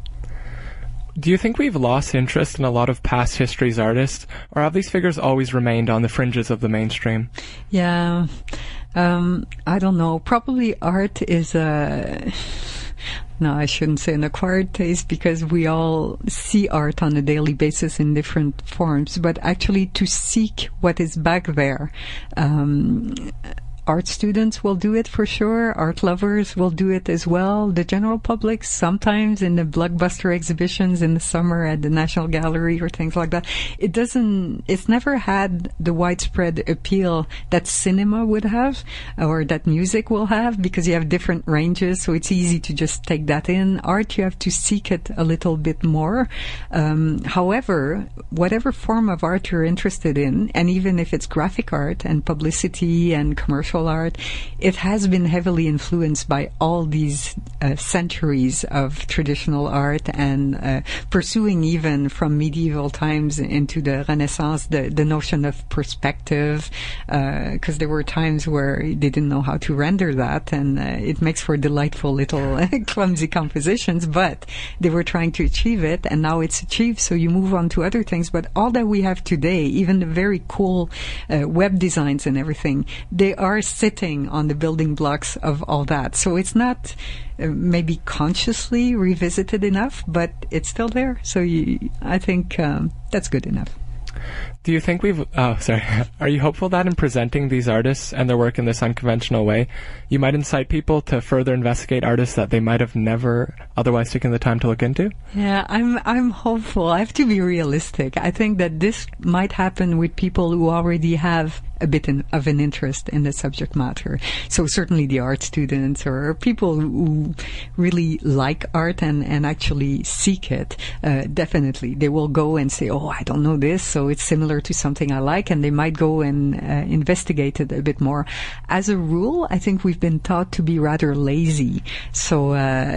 Do you think we've lost interest in a lot of past history's artists, or have these figures always remained on the fringes of the mainstream? Yeah, I don't know. Probably art is no, I shouldn't say an acquired taste, because we all see art on a daily basis in different forms, but actually to seek what is back there. Art students will do it for sure. Art lovers will do it as well. The general public, sometimes in the blockbuster exhibitions in the summer at the National Gallery or things like that. It's never had the widespread appeal that cinema would have or that music will have, because you have different ranges, so it's easy to just take that in. Art, you have to seek it a little bit more. However, whatever form of art you're interested in, and even if it's graphic art and publicity and commercial art, it has been heavily influenced by all these centuries of traditional art, and pursuing even from medieval times into the Renaissance the notion of perspective, because there were times where they didn't know how to render that, and it makes for delightful little clumsy compositions, but they were trying to achieve it, and now it's achieved, so you move on to other things. But all that we have today, even the very cool web designs and everything, they are sitting on the building blocks of all that. So it's not maybe consciously revisited enough, but it's still there. So I think that's good enough. Do you think are you hopeful that in presenting these artists and their work in this unconventional way, you might incite people to further investigate artists that they might have never otherwise taken the time to look into? Yeah, I'm hopeful. I have to be realistic. I think that this might happen with people who already have a bit of an interest in the subject matter. So certainly the art students or people who really like art and actually seek it, definitely. They will go and say, oh, I don't know this, so it's similar to something I like, and they might go and investigate it a bit more. As a rule, I think we've been taught to be rather lazy. So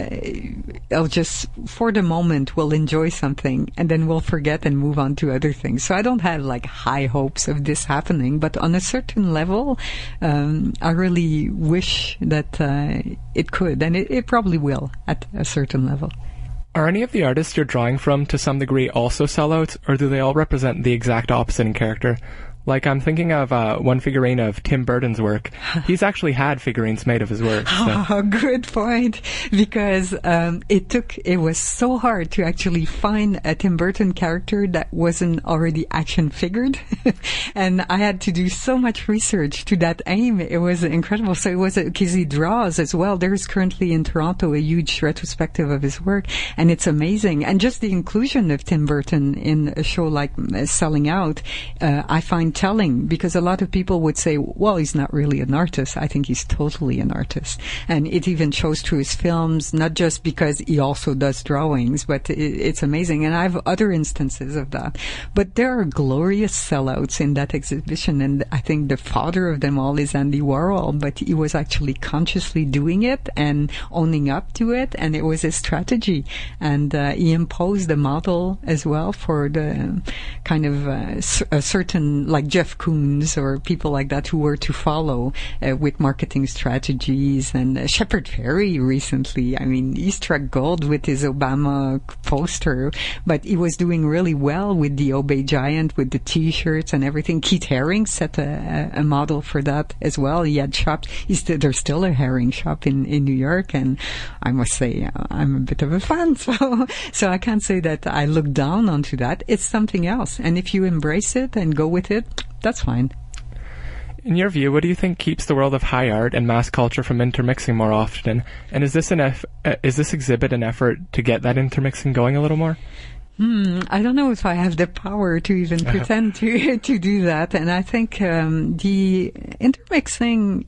I'll just, for the moment, we'll enjoy something and then we'll forget and move on to other things. So I don't have like high hopes of this happening, but on a certain level, I really wish that it could, and it probably will at a certain level. Are any of the artists you're drawing from to some degree also sellouts, or do they all represent the exact opposite in character? Like, I'm thinking of one figurine of Tim Burton's work. He's actually had figurines made of his work. So. Oh, good point. Because it was so hard to actually find a Tim Burton character that wasn't already action figured. And I had to do so much research to that aim. It was incredible. So it was, because he draws as well. There's currently in Toronto a huge retrospective of his work, and it's amazing. And just the inclusion of Tim Burton in a show like Selling Out, I find telling, because a lot of people would say, well, he's not really an artist. I think he's totally an artist. And it even shows through his films, not just because he also does drawings, but it's amazing. And I have other instances of that. But there are glorious sellouts in that exhibition. And I think the father of them all is Andy Warhol, but he was actually consciously doing it and owning up to it. And it was his strategy. And he imposed a model as well for the kind of a certain, like Jeff Koons or people like that who were to follow with marketing strategies. And Shepard Fairey recently, I mean, he struck gold with his Obama poster, but he was doing really well with the Obey Giant, with the T-shirts and everything. Keith Haring set a model for that as well. He had shops. There's still a Haring shop in New York, and I must say I'm a bit of a fan, so I can't say that I look down onto that. It's something else, and if you embrace it and go with it, that's fine. In your view, what do you think keeps the world of high art and mass culture from intermixing more often? And is this exhibit an effort to get that intermixing going a little more? I don't know if I have the power to even pretend to do that. And I think the intermixing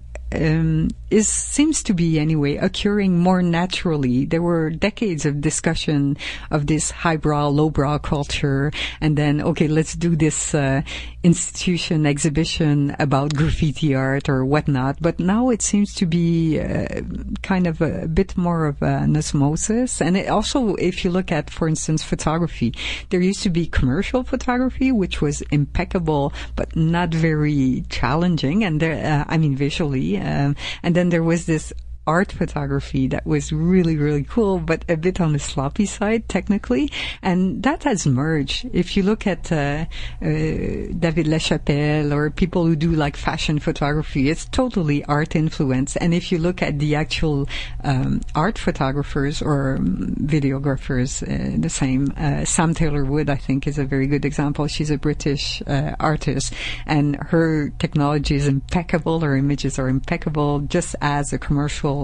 seems to be anyway occurring more naturally. There were decades of discussion of this highbrow, lowbrow culture, and then, okay, let's do this institution exhibition about graffiti art or whatnot. But now it seems to be kind of a bit more of an osmosis. And it also, if you look at, for instance, photography, there used to be commercial photography, which was impeccable but not very challenging, and there, I mean, visually. And then there was this art photography that was really, really cool, but a bit on the sloppy side, technically. And that has merged. If you look at David LaChapelle or people who do like fashion photography, it's totally art influence. And if you look at the actual art photographers or videographers, the same. Sam Taylor Wood, I think, is a very good example. She's a British artist, and her technology is impeccable. Her images are impeccable, just as a commercial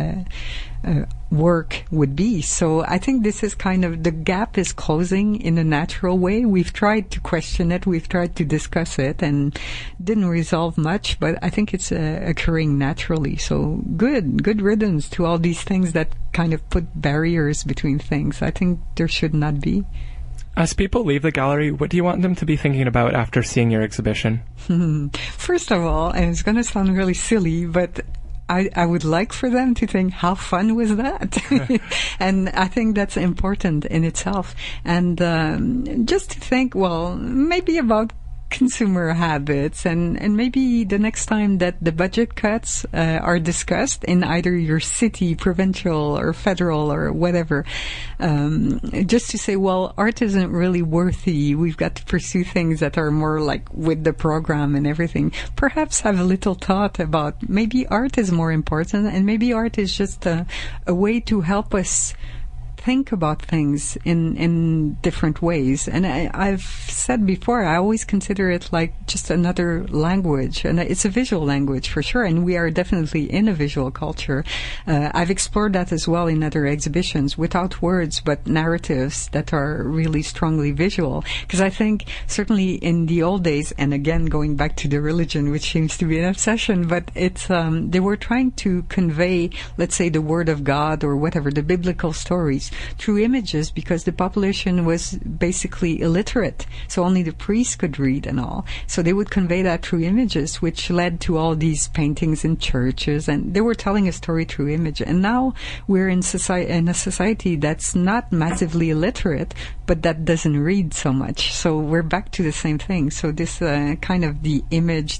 work would be. So I think this is kind of, the gap is closing in a natural way. We've tried to question it, we've tried to discuss it, and didn't resolve much, but I think it's occurring naturally. So good riddance to all these things that kind of put barriers between things. I think there should not be. As people leave the gallery, what do you want them to be thinking about after seeing your exhibition? First of all, and it's going to sound really silly, but I would like for them to think, how fun was that? And I think that's important in itself. And just to think, well, maybe about consumer habits, and maybe the next time that the budget cuts are discussed in either your city, provincial or federal or whatever, just to say, well, art isn't really worthy. We've got to pursue things that are more like with the program and everything. Perhaps have a little thought about maybe art is more important, and maybe art is just a way to help us think about things in different ways. And I've said before, I always consider it like just another language, and it's a visual language for sure. And we are definitely in a visual culture. I've explored that as well in other exhibitions, without words but narratives that are really strongly visual. Because I think certainly in the old days, and again going back to the religion, which seems to be an obsession, but it's they were trying to convey, let's say, the word of God or whatever, the biblical stories, through images, because the population was basically illiterate, so only the priests could read and all. So they would convey that through images, which led to all these paintings in churches, and they were telling a story through image. And now we're in a society that's not massively illiterate, but that doesn't read so much. So we're back to the same thing. So this kind of the image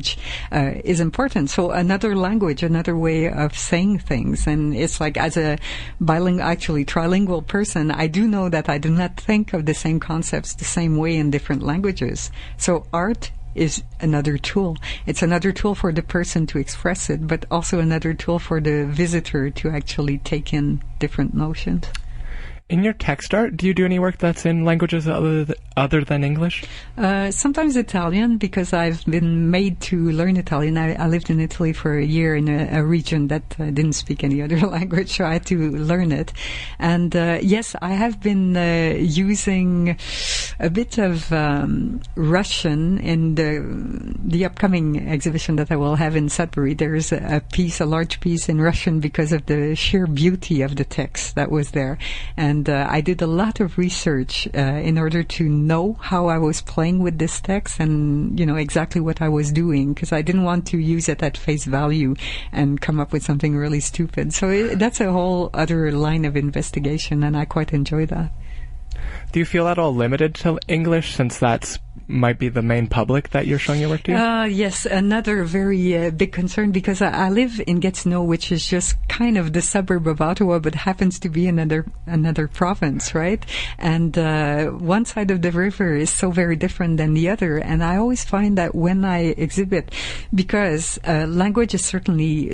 is important. So another language, another way of saying things. And it's like, as a trilingual person, I do know that I do not think of the same concepts the same way in different languages. So art is another tool. It's another tool for the person to express it, but also another tool for the visitor to actually take in different notions. In your text art, do you do any work that's in languages other than English? Sometimes Italian, because I've been made to learn Italian. I lived in Italy for a year in a region that didn't speak any other language, so I had to learn it. And yes, I have been using a bit of Russian in the upcoming exhibition that I will have in Sudbury. There's a large piece in Russian because of the sheer beauty of the text that was there. And I did a lot of research in order to know how I was playing with this text and, exactly what I was doing, because I didn't want to use it at face value and come up with something really stupid. So that's a whole other line of investigation, and I quite enjoy that. Do you feel at all limited to English, since that's might be the main public that you're showing your work to? Yes, another very big concern, because I live in Gatineau, which is just kind of the suburb of Ottawa, but happens to be another province, right? And one side of the river is so very different than the other. And I always find that when I exhibit, because language is certainly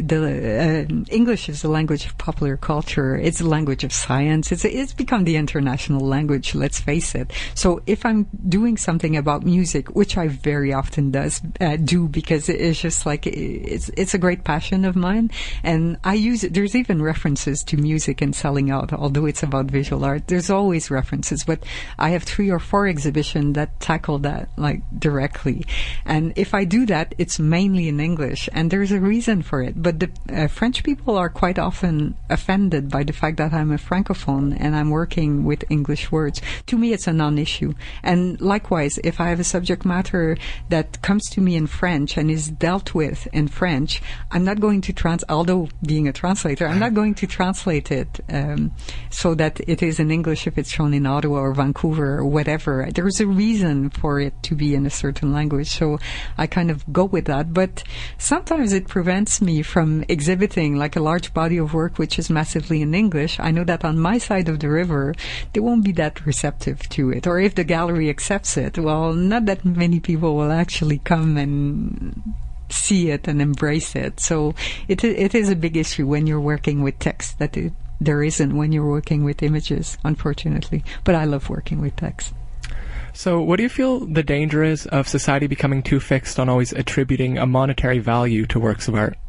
English is the language of popular culture. It's the language of science. It's become the international language, let's face it. So if I'm doing something about music, which I very often do, because it's just like it's a great passion of mine, and I use it. There's even references to music and selling out, although it's about visual art. There's always references, but I have 3 or 4 exhibitions that tackle that like directly. And if I do that, it's mainly in English, and there's a reason for it. But the French people are quite often offended by the fact that I'm a francophone and I'm working with English words. To me, it's a non-issue. And likewise, if I have a subject matter that comes to me in French and is dealt with in French, I'm not going to although being a translator, I'm not going to translate it so that it is in English if it's shown in Ottawa or Vancouver or whatever. There's a reason for it to be in a certain language, so I kind of go with that. But sometimes it prevents me from exhibiting like a large body of work which is massively in English. I know that on my side of the river, they won't be that receptive to it. Or if the gallery accepts it, well, not that many people will actually come and see it and embrace it. So it is a big issue when you're working with text that there isn't when you're working with images, unfortunately. But I love working with text. So what do you feel the danger is of society becoming too fixed on always attributing a monetary value to works of art?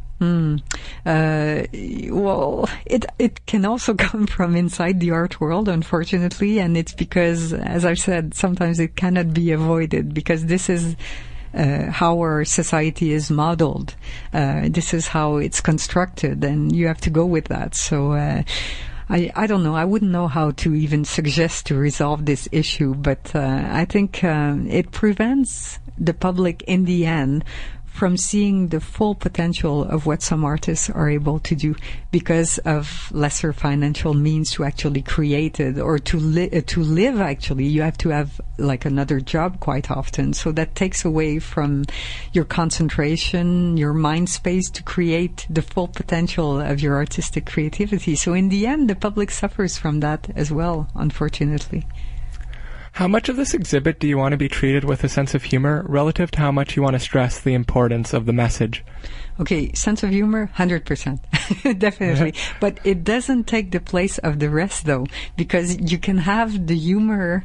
Well, it can also come from inside the art world, unfortunately, and it's because, as I've said, sometimes it cannot be avoided, because this is how our society is modeled. This is how it's constructed, and you have to go with that. So I don't know. I wouldn't know how to even suggest to resolve this issue, but I think it prevents the public in the end from seeing the full potential of what some artists are able to do because of lesser financial means to actually create it, or to live. Actually, you have to have like another job quite often, so that takes away from your concentration, your mind space to create the full potential of your artistic creativity. So in the end, the public suffers from that as well, unfortunately. How much of this exhibit do you want to be treated with a sense of humor relative to how much you want to stress the importance of the message? Okay, sense of humor, 100%. Definitely. But it doesn't take the place of the rest, though, because you can have the humor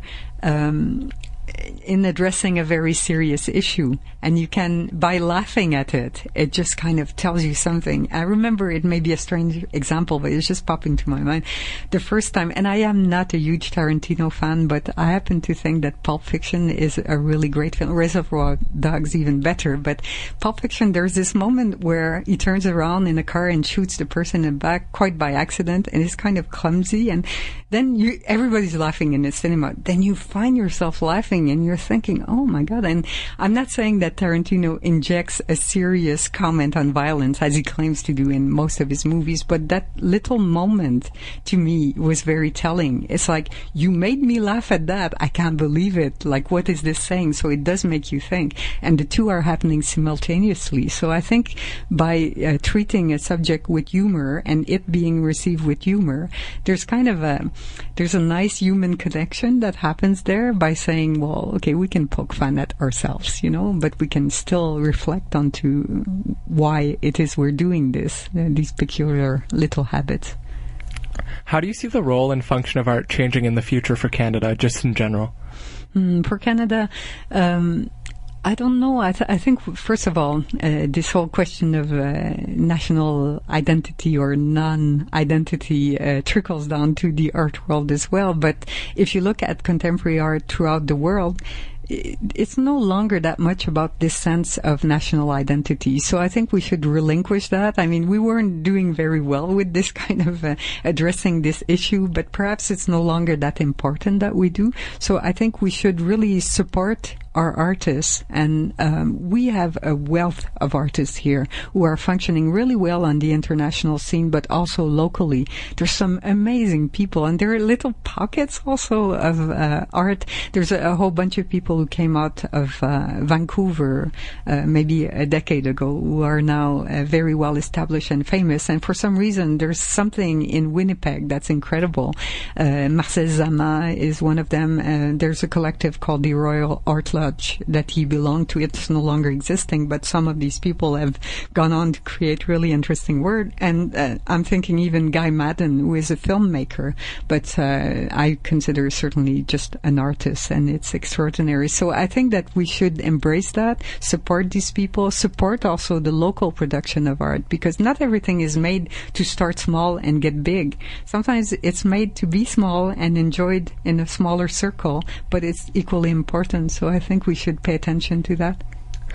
in addressing a very serious issue, and you can, by laughing at it, it just kind of tells you something. I remember, it may be a strange example, but it's just popping to my mind. The first time, and I am not a huge Tarantino fan, but I happen to think that Pulp Fiction is a really great film. Reservoir Dogs even better, but Pulp Fiction, there's this moment where he turns around in a car and shoots the person in the back quite by accident, and it's kind of clumsy, and then everybody's laughing in the cinema. Then you find yourself laughing, and you're thinking, oh my God. And I'm not saying that Tarantino injects a serious comment on violence, as he claims to do in most of his movies, but that little moment, to me, was very telling. It's like, you made me laugh at that. I can't believe it. Like, what is this saying? So it does make you think. And the two are happening simultaneously. So I think by treating a subject with humor and it being received with humor, there's kind of there's a nice human connection that happens there by saying, well, okay, we can poke fun at ourselves, but we can still reflect onto why it is we're doing this, these peculiar little habits. How do you see the role and function of art changing in the future for Canada, just in general? For Canada, I don't know. I think, first of all, this whole question of national identity or non-identity trickles down to the art world as well. But if you look at contemporary art throughout the world, it's no longer that much about this sense of national identity. So I think we should relinquish that. I mean, we weren't doing very well with this kind of addressing this issue, but perhaps it's no longer that important that we do. So I think we should really support our artists, and we have a wealth of artists here who are functioning really well on the international scene, but also locally. There's some amazing people, and there are little pockets also of art. There's a whole bunch of people who came out of Vancouver maybe a decade ago who are now very well established and famous, and for some reason there's something in Winnipeg that's incredible. Marcel Zama is one of them. There's a collective called the Royal Art Lodge that he belonged to. It's no longer existing, but some of these people have gone on to create really interesting work. And I'm thinking even Guy Madden, who is a filmmaker, but I consider certainly just an artist, and it's extraordinary. So I think that we should embrace that, support these people, support also the local production of art, because not everything is made to start small and get big. Sometimes it's made to be small and enjoyed in a smaller circle, but it's equally important. So I think we should pay attention to that.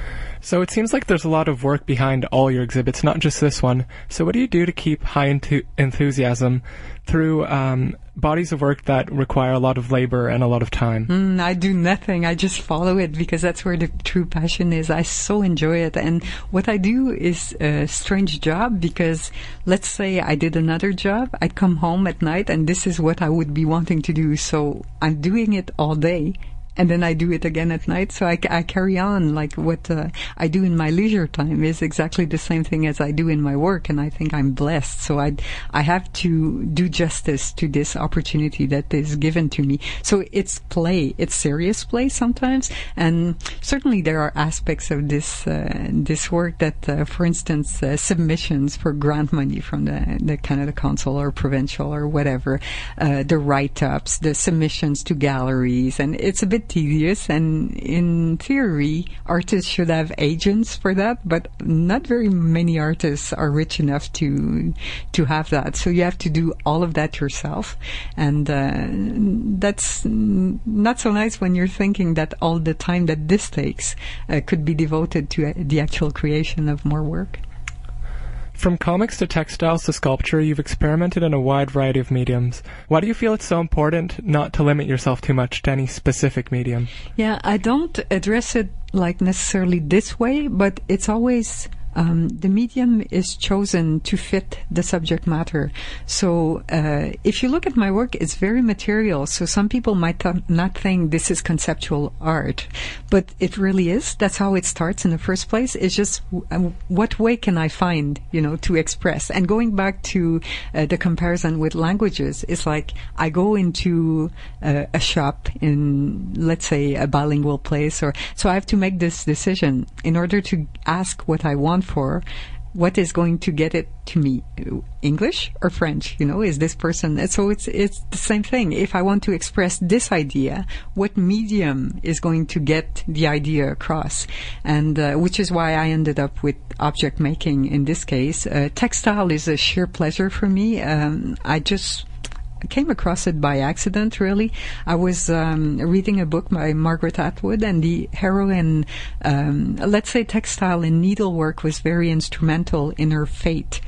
So it seems like there's a lot of work behind all your exhibits, not just this one. So what do you do to keep high enthusiasm through bodies of work that require a lot of labor and a lot of time? I do nothing. I just follow it because that's where the true passion is. I so enjoy it. And what I do is a strange job, because let's say I did another job, I'd come home at night and this is what I would be wanting to do. So I'm doing it all day, and then I do it again at night. So I carry on, like what I do in my leisure time is exactly the same thing as I do in my work, and I think I'm blessed. So I have to do justice to this opportunity that is given to me. So it's play. It's serious play sometimes, and certainly there are aspects of this work that, for instance, submissions for grant money from the Canada Council or provincial or whatever, the write-ups, the submissions to galleries, and it's a bit tedious, and in theory artists should have agents for that, but not very many artists are rich enough to have that. So you have to do all of that yourself, and that's not so nice when you're thinking that all the time that this takes could be devoted to the actual creation of more work. From comics to textiles to sculpture, you've experimented in a wide variety of mediums. Why do you feel it's so important not to limit yourself too much to any specific medium? Yeah, I don't address it like necessarily this way, but it's always the medium is chosen to fit the subject matter. So if you look at my work, it's very material. So some people might not think this is conceptual art, but it really is. That's how it starts in the first place. It's just what way can I find, to express? And going back to the comparison with languages, it's like I go into a shop in, let's say, a bilingual place, so I have to make this decision in order to ask what I want for. What is going to get it to me? English or French? Is this person? So it's the same thing. If I want to express this idea, what medium is going to get the idea across? And which is why I ended up with object making in this case. Textile is a sheer pleasure for me. I came across it by accident, really. I was reading a book by Margaret Atwood, and the heroine, let's say textile and needlework was very instrumental in her fate.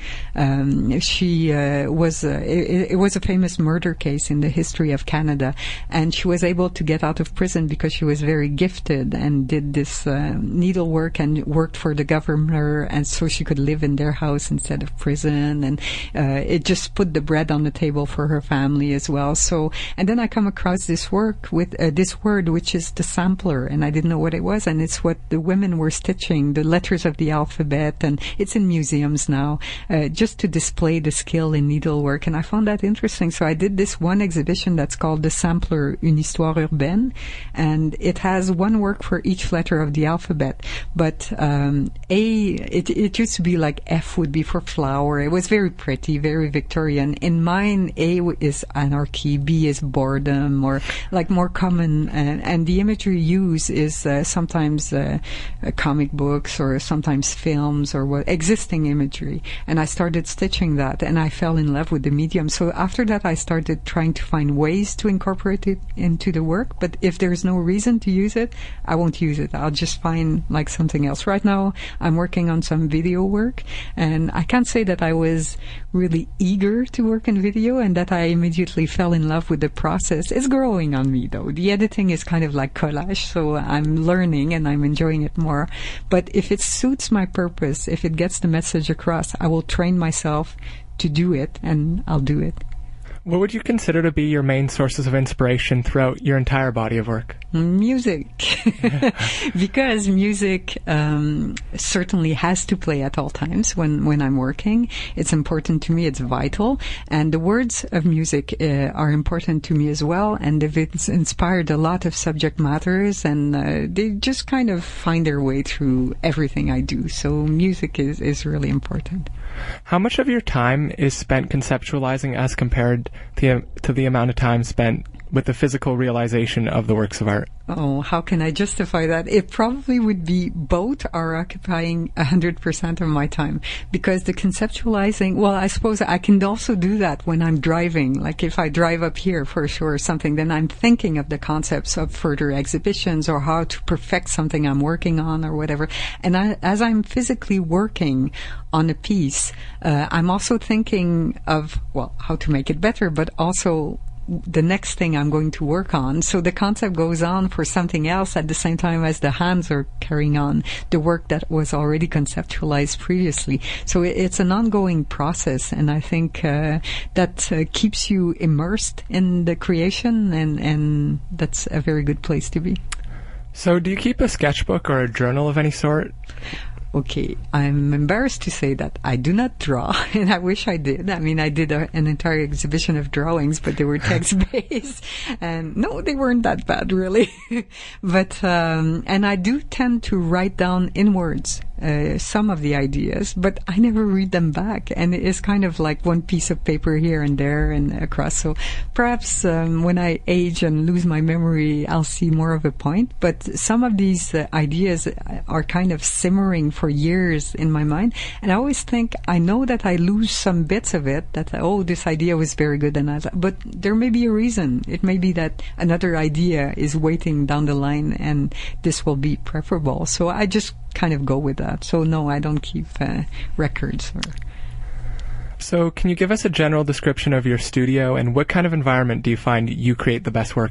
She was, it was a famous murder case in the history of Canada, and she was able to get out of prison because she was very gifted and did this needlework and worked for the governor, and so she could live in their house instead of prison, and it just put the bread on the table for her family as well. So, and then I come across this work with this word, which is the sampler, and I didn't know what it was, and it's what the women were stitching, the letters of the alphabet, and it's in museums now, just to display the skill in needlework, and I found that interesting. So I did this one exhibition that's called The Sampler, Une Histoire Urbaine, and it has one work for each letter of the alphabet, but it used to be like F would be for flower. It was very pretty, very Victorian. In mine, A is anarchy, B is boredom, or like more common, and the imagery used is sometimes comic books or sometimes films or existing imagery, and I started stitching that, and I fell in love with the medium. So after that I started trying to find ways to incorporate it into the work, but if there's no reason to use it, I won't use it. I'll just find like something else. Right now I'm working on some video work, and I can't say that I was really eager to work in video and that I immediately fell in love with the process. It's growing on me, though. The editing is kind of like collage, so I'm learning and I'm enjoying it more. But if it suits my purpose, if it gets the message across, I will train myself to do it, and I'll do it. What would you consider to be your main sources of inspiration throughout your entire body of work? Music. Because music certainly has to play at all times when I'm working. It's important to me. It's vital. And the words of music are important to me as well. And they've inspired a lot of subject matters, and they just kind of find their way through everything I do. So music is really important. How much of your time is spent conceptualizing as compared to the amount of time spent with the physical realization of the works of art? Oh, how can I justify that? It probably would be both are occupying 100% of my time, because the conceptualizing, well, I suppose I can also do that when I'm driving. Like if I drive up here for a show or something, then I'm thinking of the concepts of further exhibitions or how to perfect something I'm working on or whatever. And as I'm physically working on a piece, I'm also thinking of, well, how to make it better, but also the next thing I'm going to work on. So the concept goes on for something else at the same time as the hands are carrying on the work that was already conceptualized previously. So it's an ongoing process, and I think that keeps you immersed in the creation, and that's a very good place to be. So do you keep a sketchbook or a journal of any sort? Okay, I'm embarrassed to say that I do not draw, and I wish I did. I mean, I did an entire exhibition of drawings, but they were text-based, and no, they weren't that bad, really. But, and I do tend to write down in words some of the ideas, but I never read them back, and it is kind of like one piece of paper here and there and across. So perhaps when I age and lose my memory, I'll see more of a point. But some of these ideas are kind of simmering for years in my mind, and I always think I know that I lose some bits of it, that this idea was very good, but there may be a reason. It may be that another idea is waiting down the line and this will be preferable. So I just kind of go with that. So no, I don't keep records. So can you give us a general description of your studio, and what kind of environment do you find you create the best work in?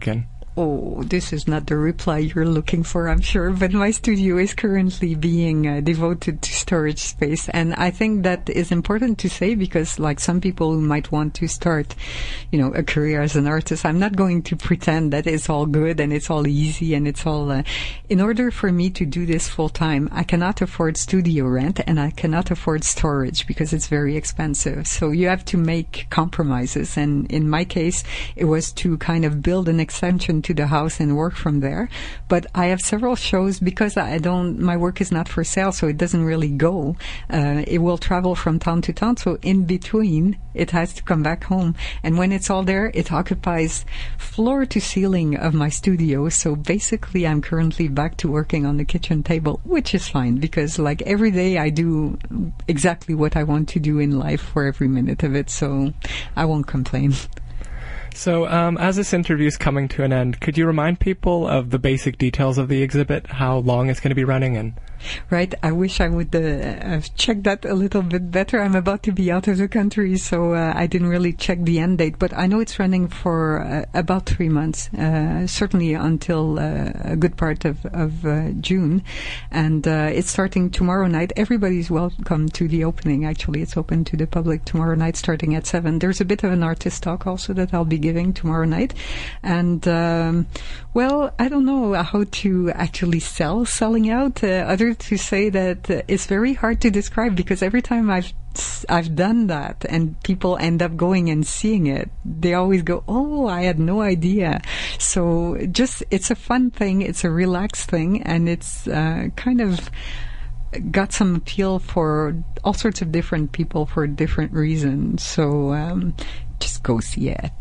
Oh, this is not the reply you're looking for, I'm sure, but my studio is currently being devoted to storage space. And I think that is important to say because, like some people who might want to start, a career as an artist, I'm not going to pretend that it's all good and it's all easy and it's all... in order for me to do this full time, I cannot afford studio rent and I cannot afford storage because it's very expensive. So you have to make compromises. And in my case, it was to kind of build an extension to the house and work from there. But I have several shows because my work is not for sale, so it doesn't really go. It will travel from town to town. So in between, it has to come back home. And when it's all there, it occupies floor to ceiling of my studio. So basically, I'm currently back to working on the kitchen table, which is fine because like every day I do exactly what I want to do in life for every minute of it. So I won't complain. So, as this interview is coming to an end, could you remind people of the basic details of the exhibit, how long it's going to be running, and... Right. I wish I would have checked that a little bit better. I'm about to be out of the country, so I didn't really check the end date. But I know it's running for about 3 months, certainly until a good part of June. And it's starting tomorrow night. Everybody's welcome to the opening, actually. It's open to the public tomorrow night starting at 7. There's a bit of an artist talk also that I'll be giving tomorrow night. And, well, I don't know how to actually selling out. Other to say that it's very hard to describe because every time I've done that and people end up going and seeing it, they always go, "Oh, I had no idea." So it's a fun thing, it's a relaxed thing, and it's kind of got some appeal for all sorts of different people for different reasons. So just go see it.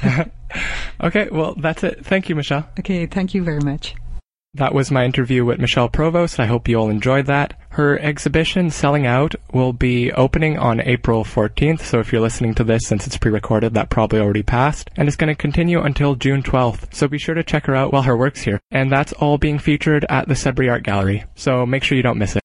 Okay, well, that's it. Thank you, Michelle. Okay, thank you very much. That was my interview with Michelle Provost. I hope you all enjoyed that. Her exhibition, Selling Out, will be opening on April 14th, so if you're listening to this since it's pre-recorded, that probably already passed, and it's going to continue until June 12th, so be sure to check her out while her work's here. And that's all being featured at the Sudbury Art Gallery, so make sure you don't miss it.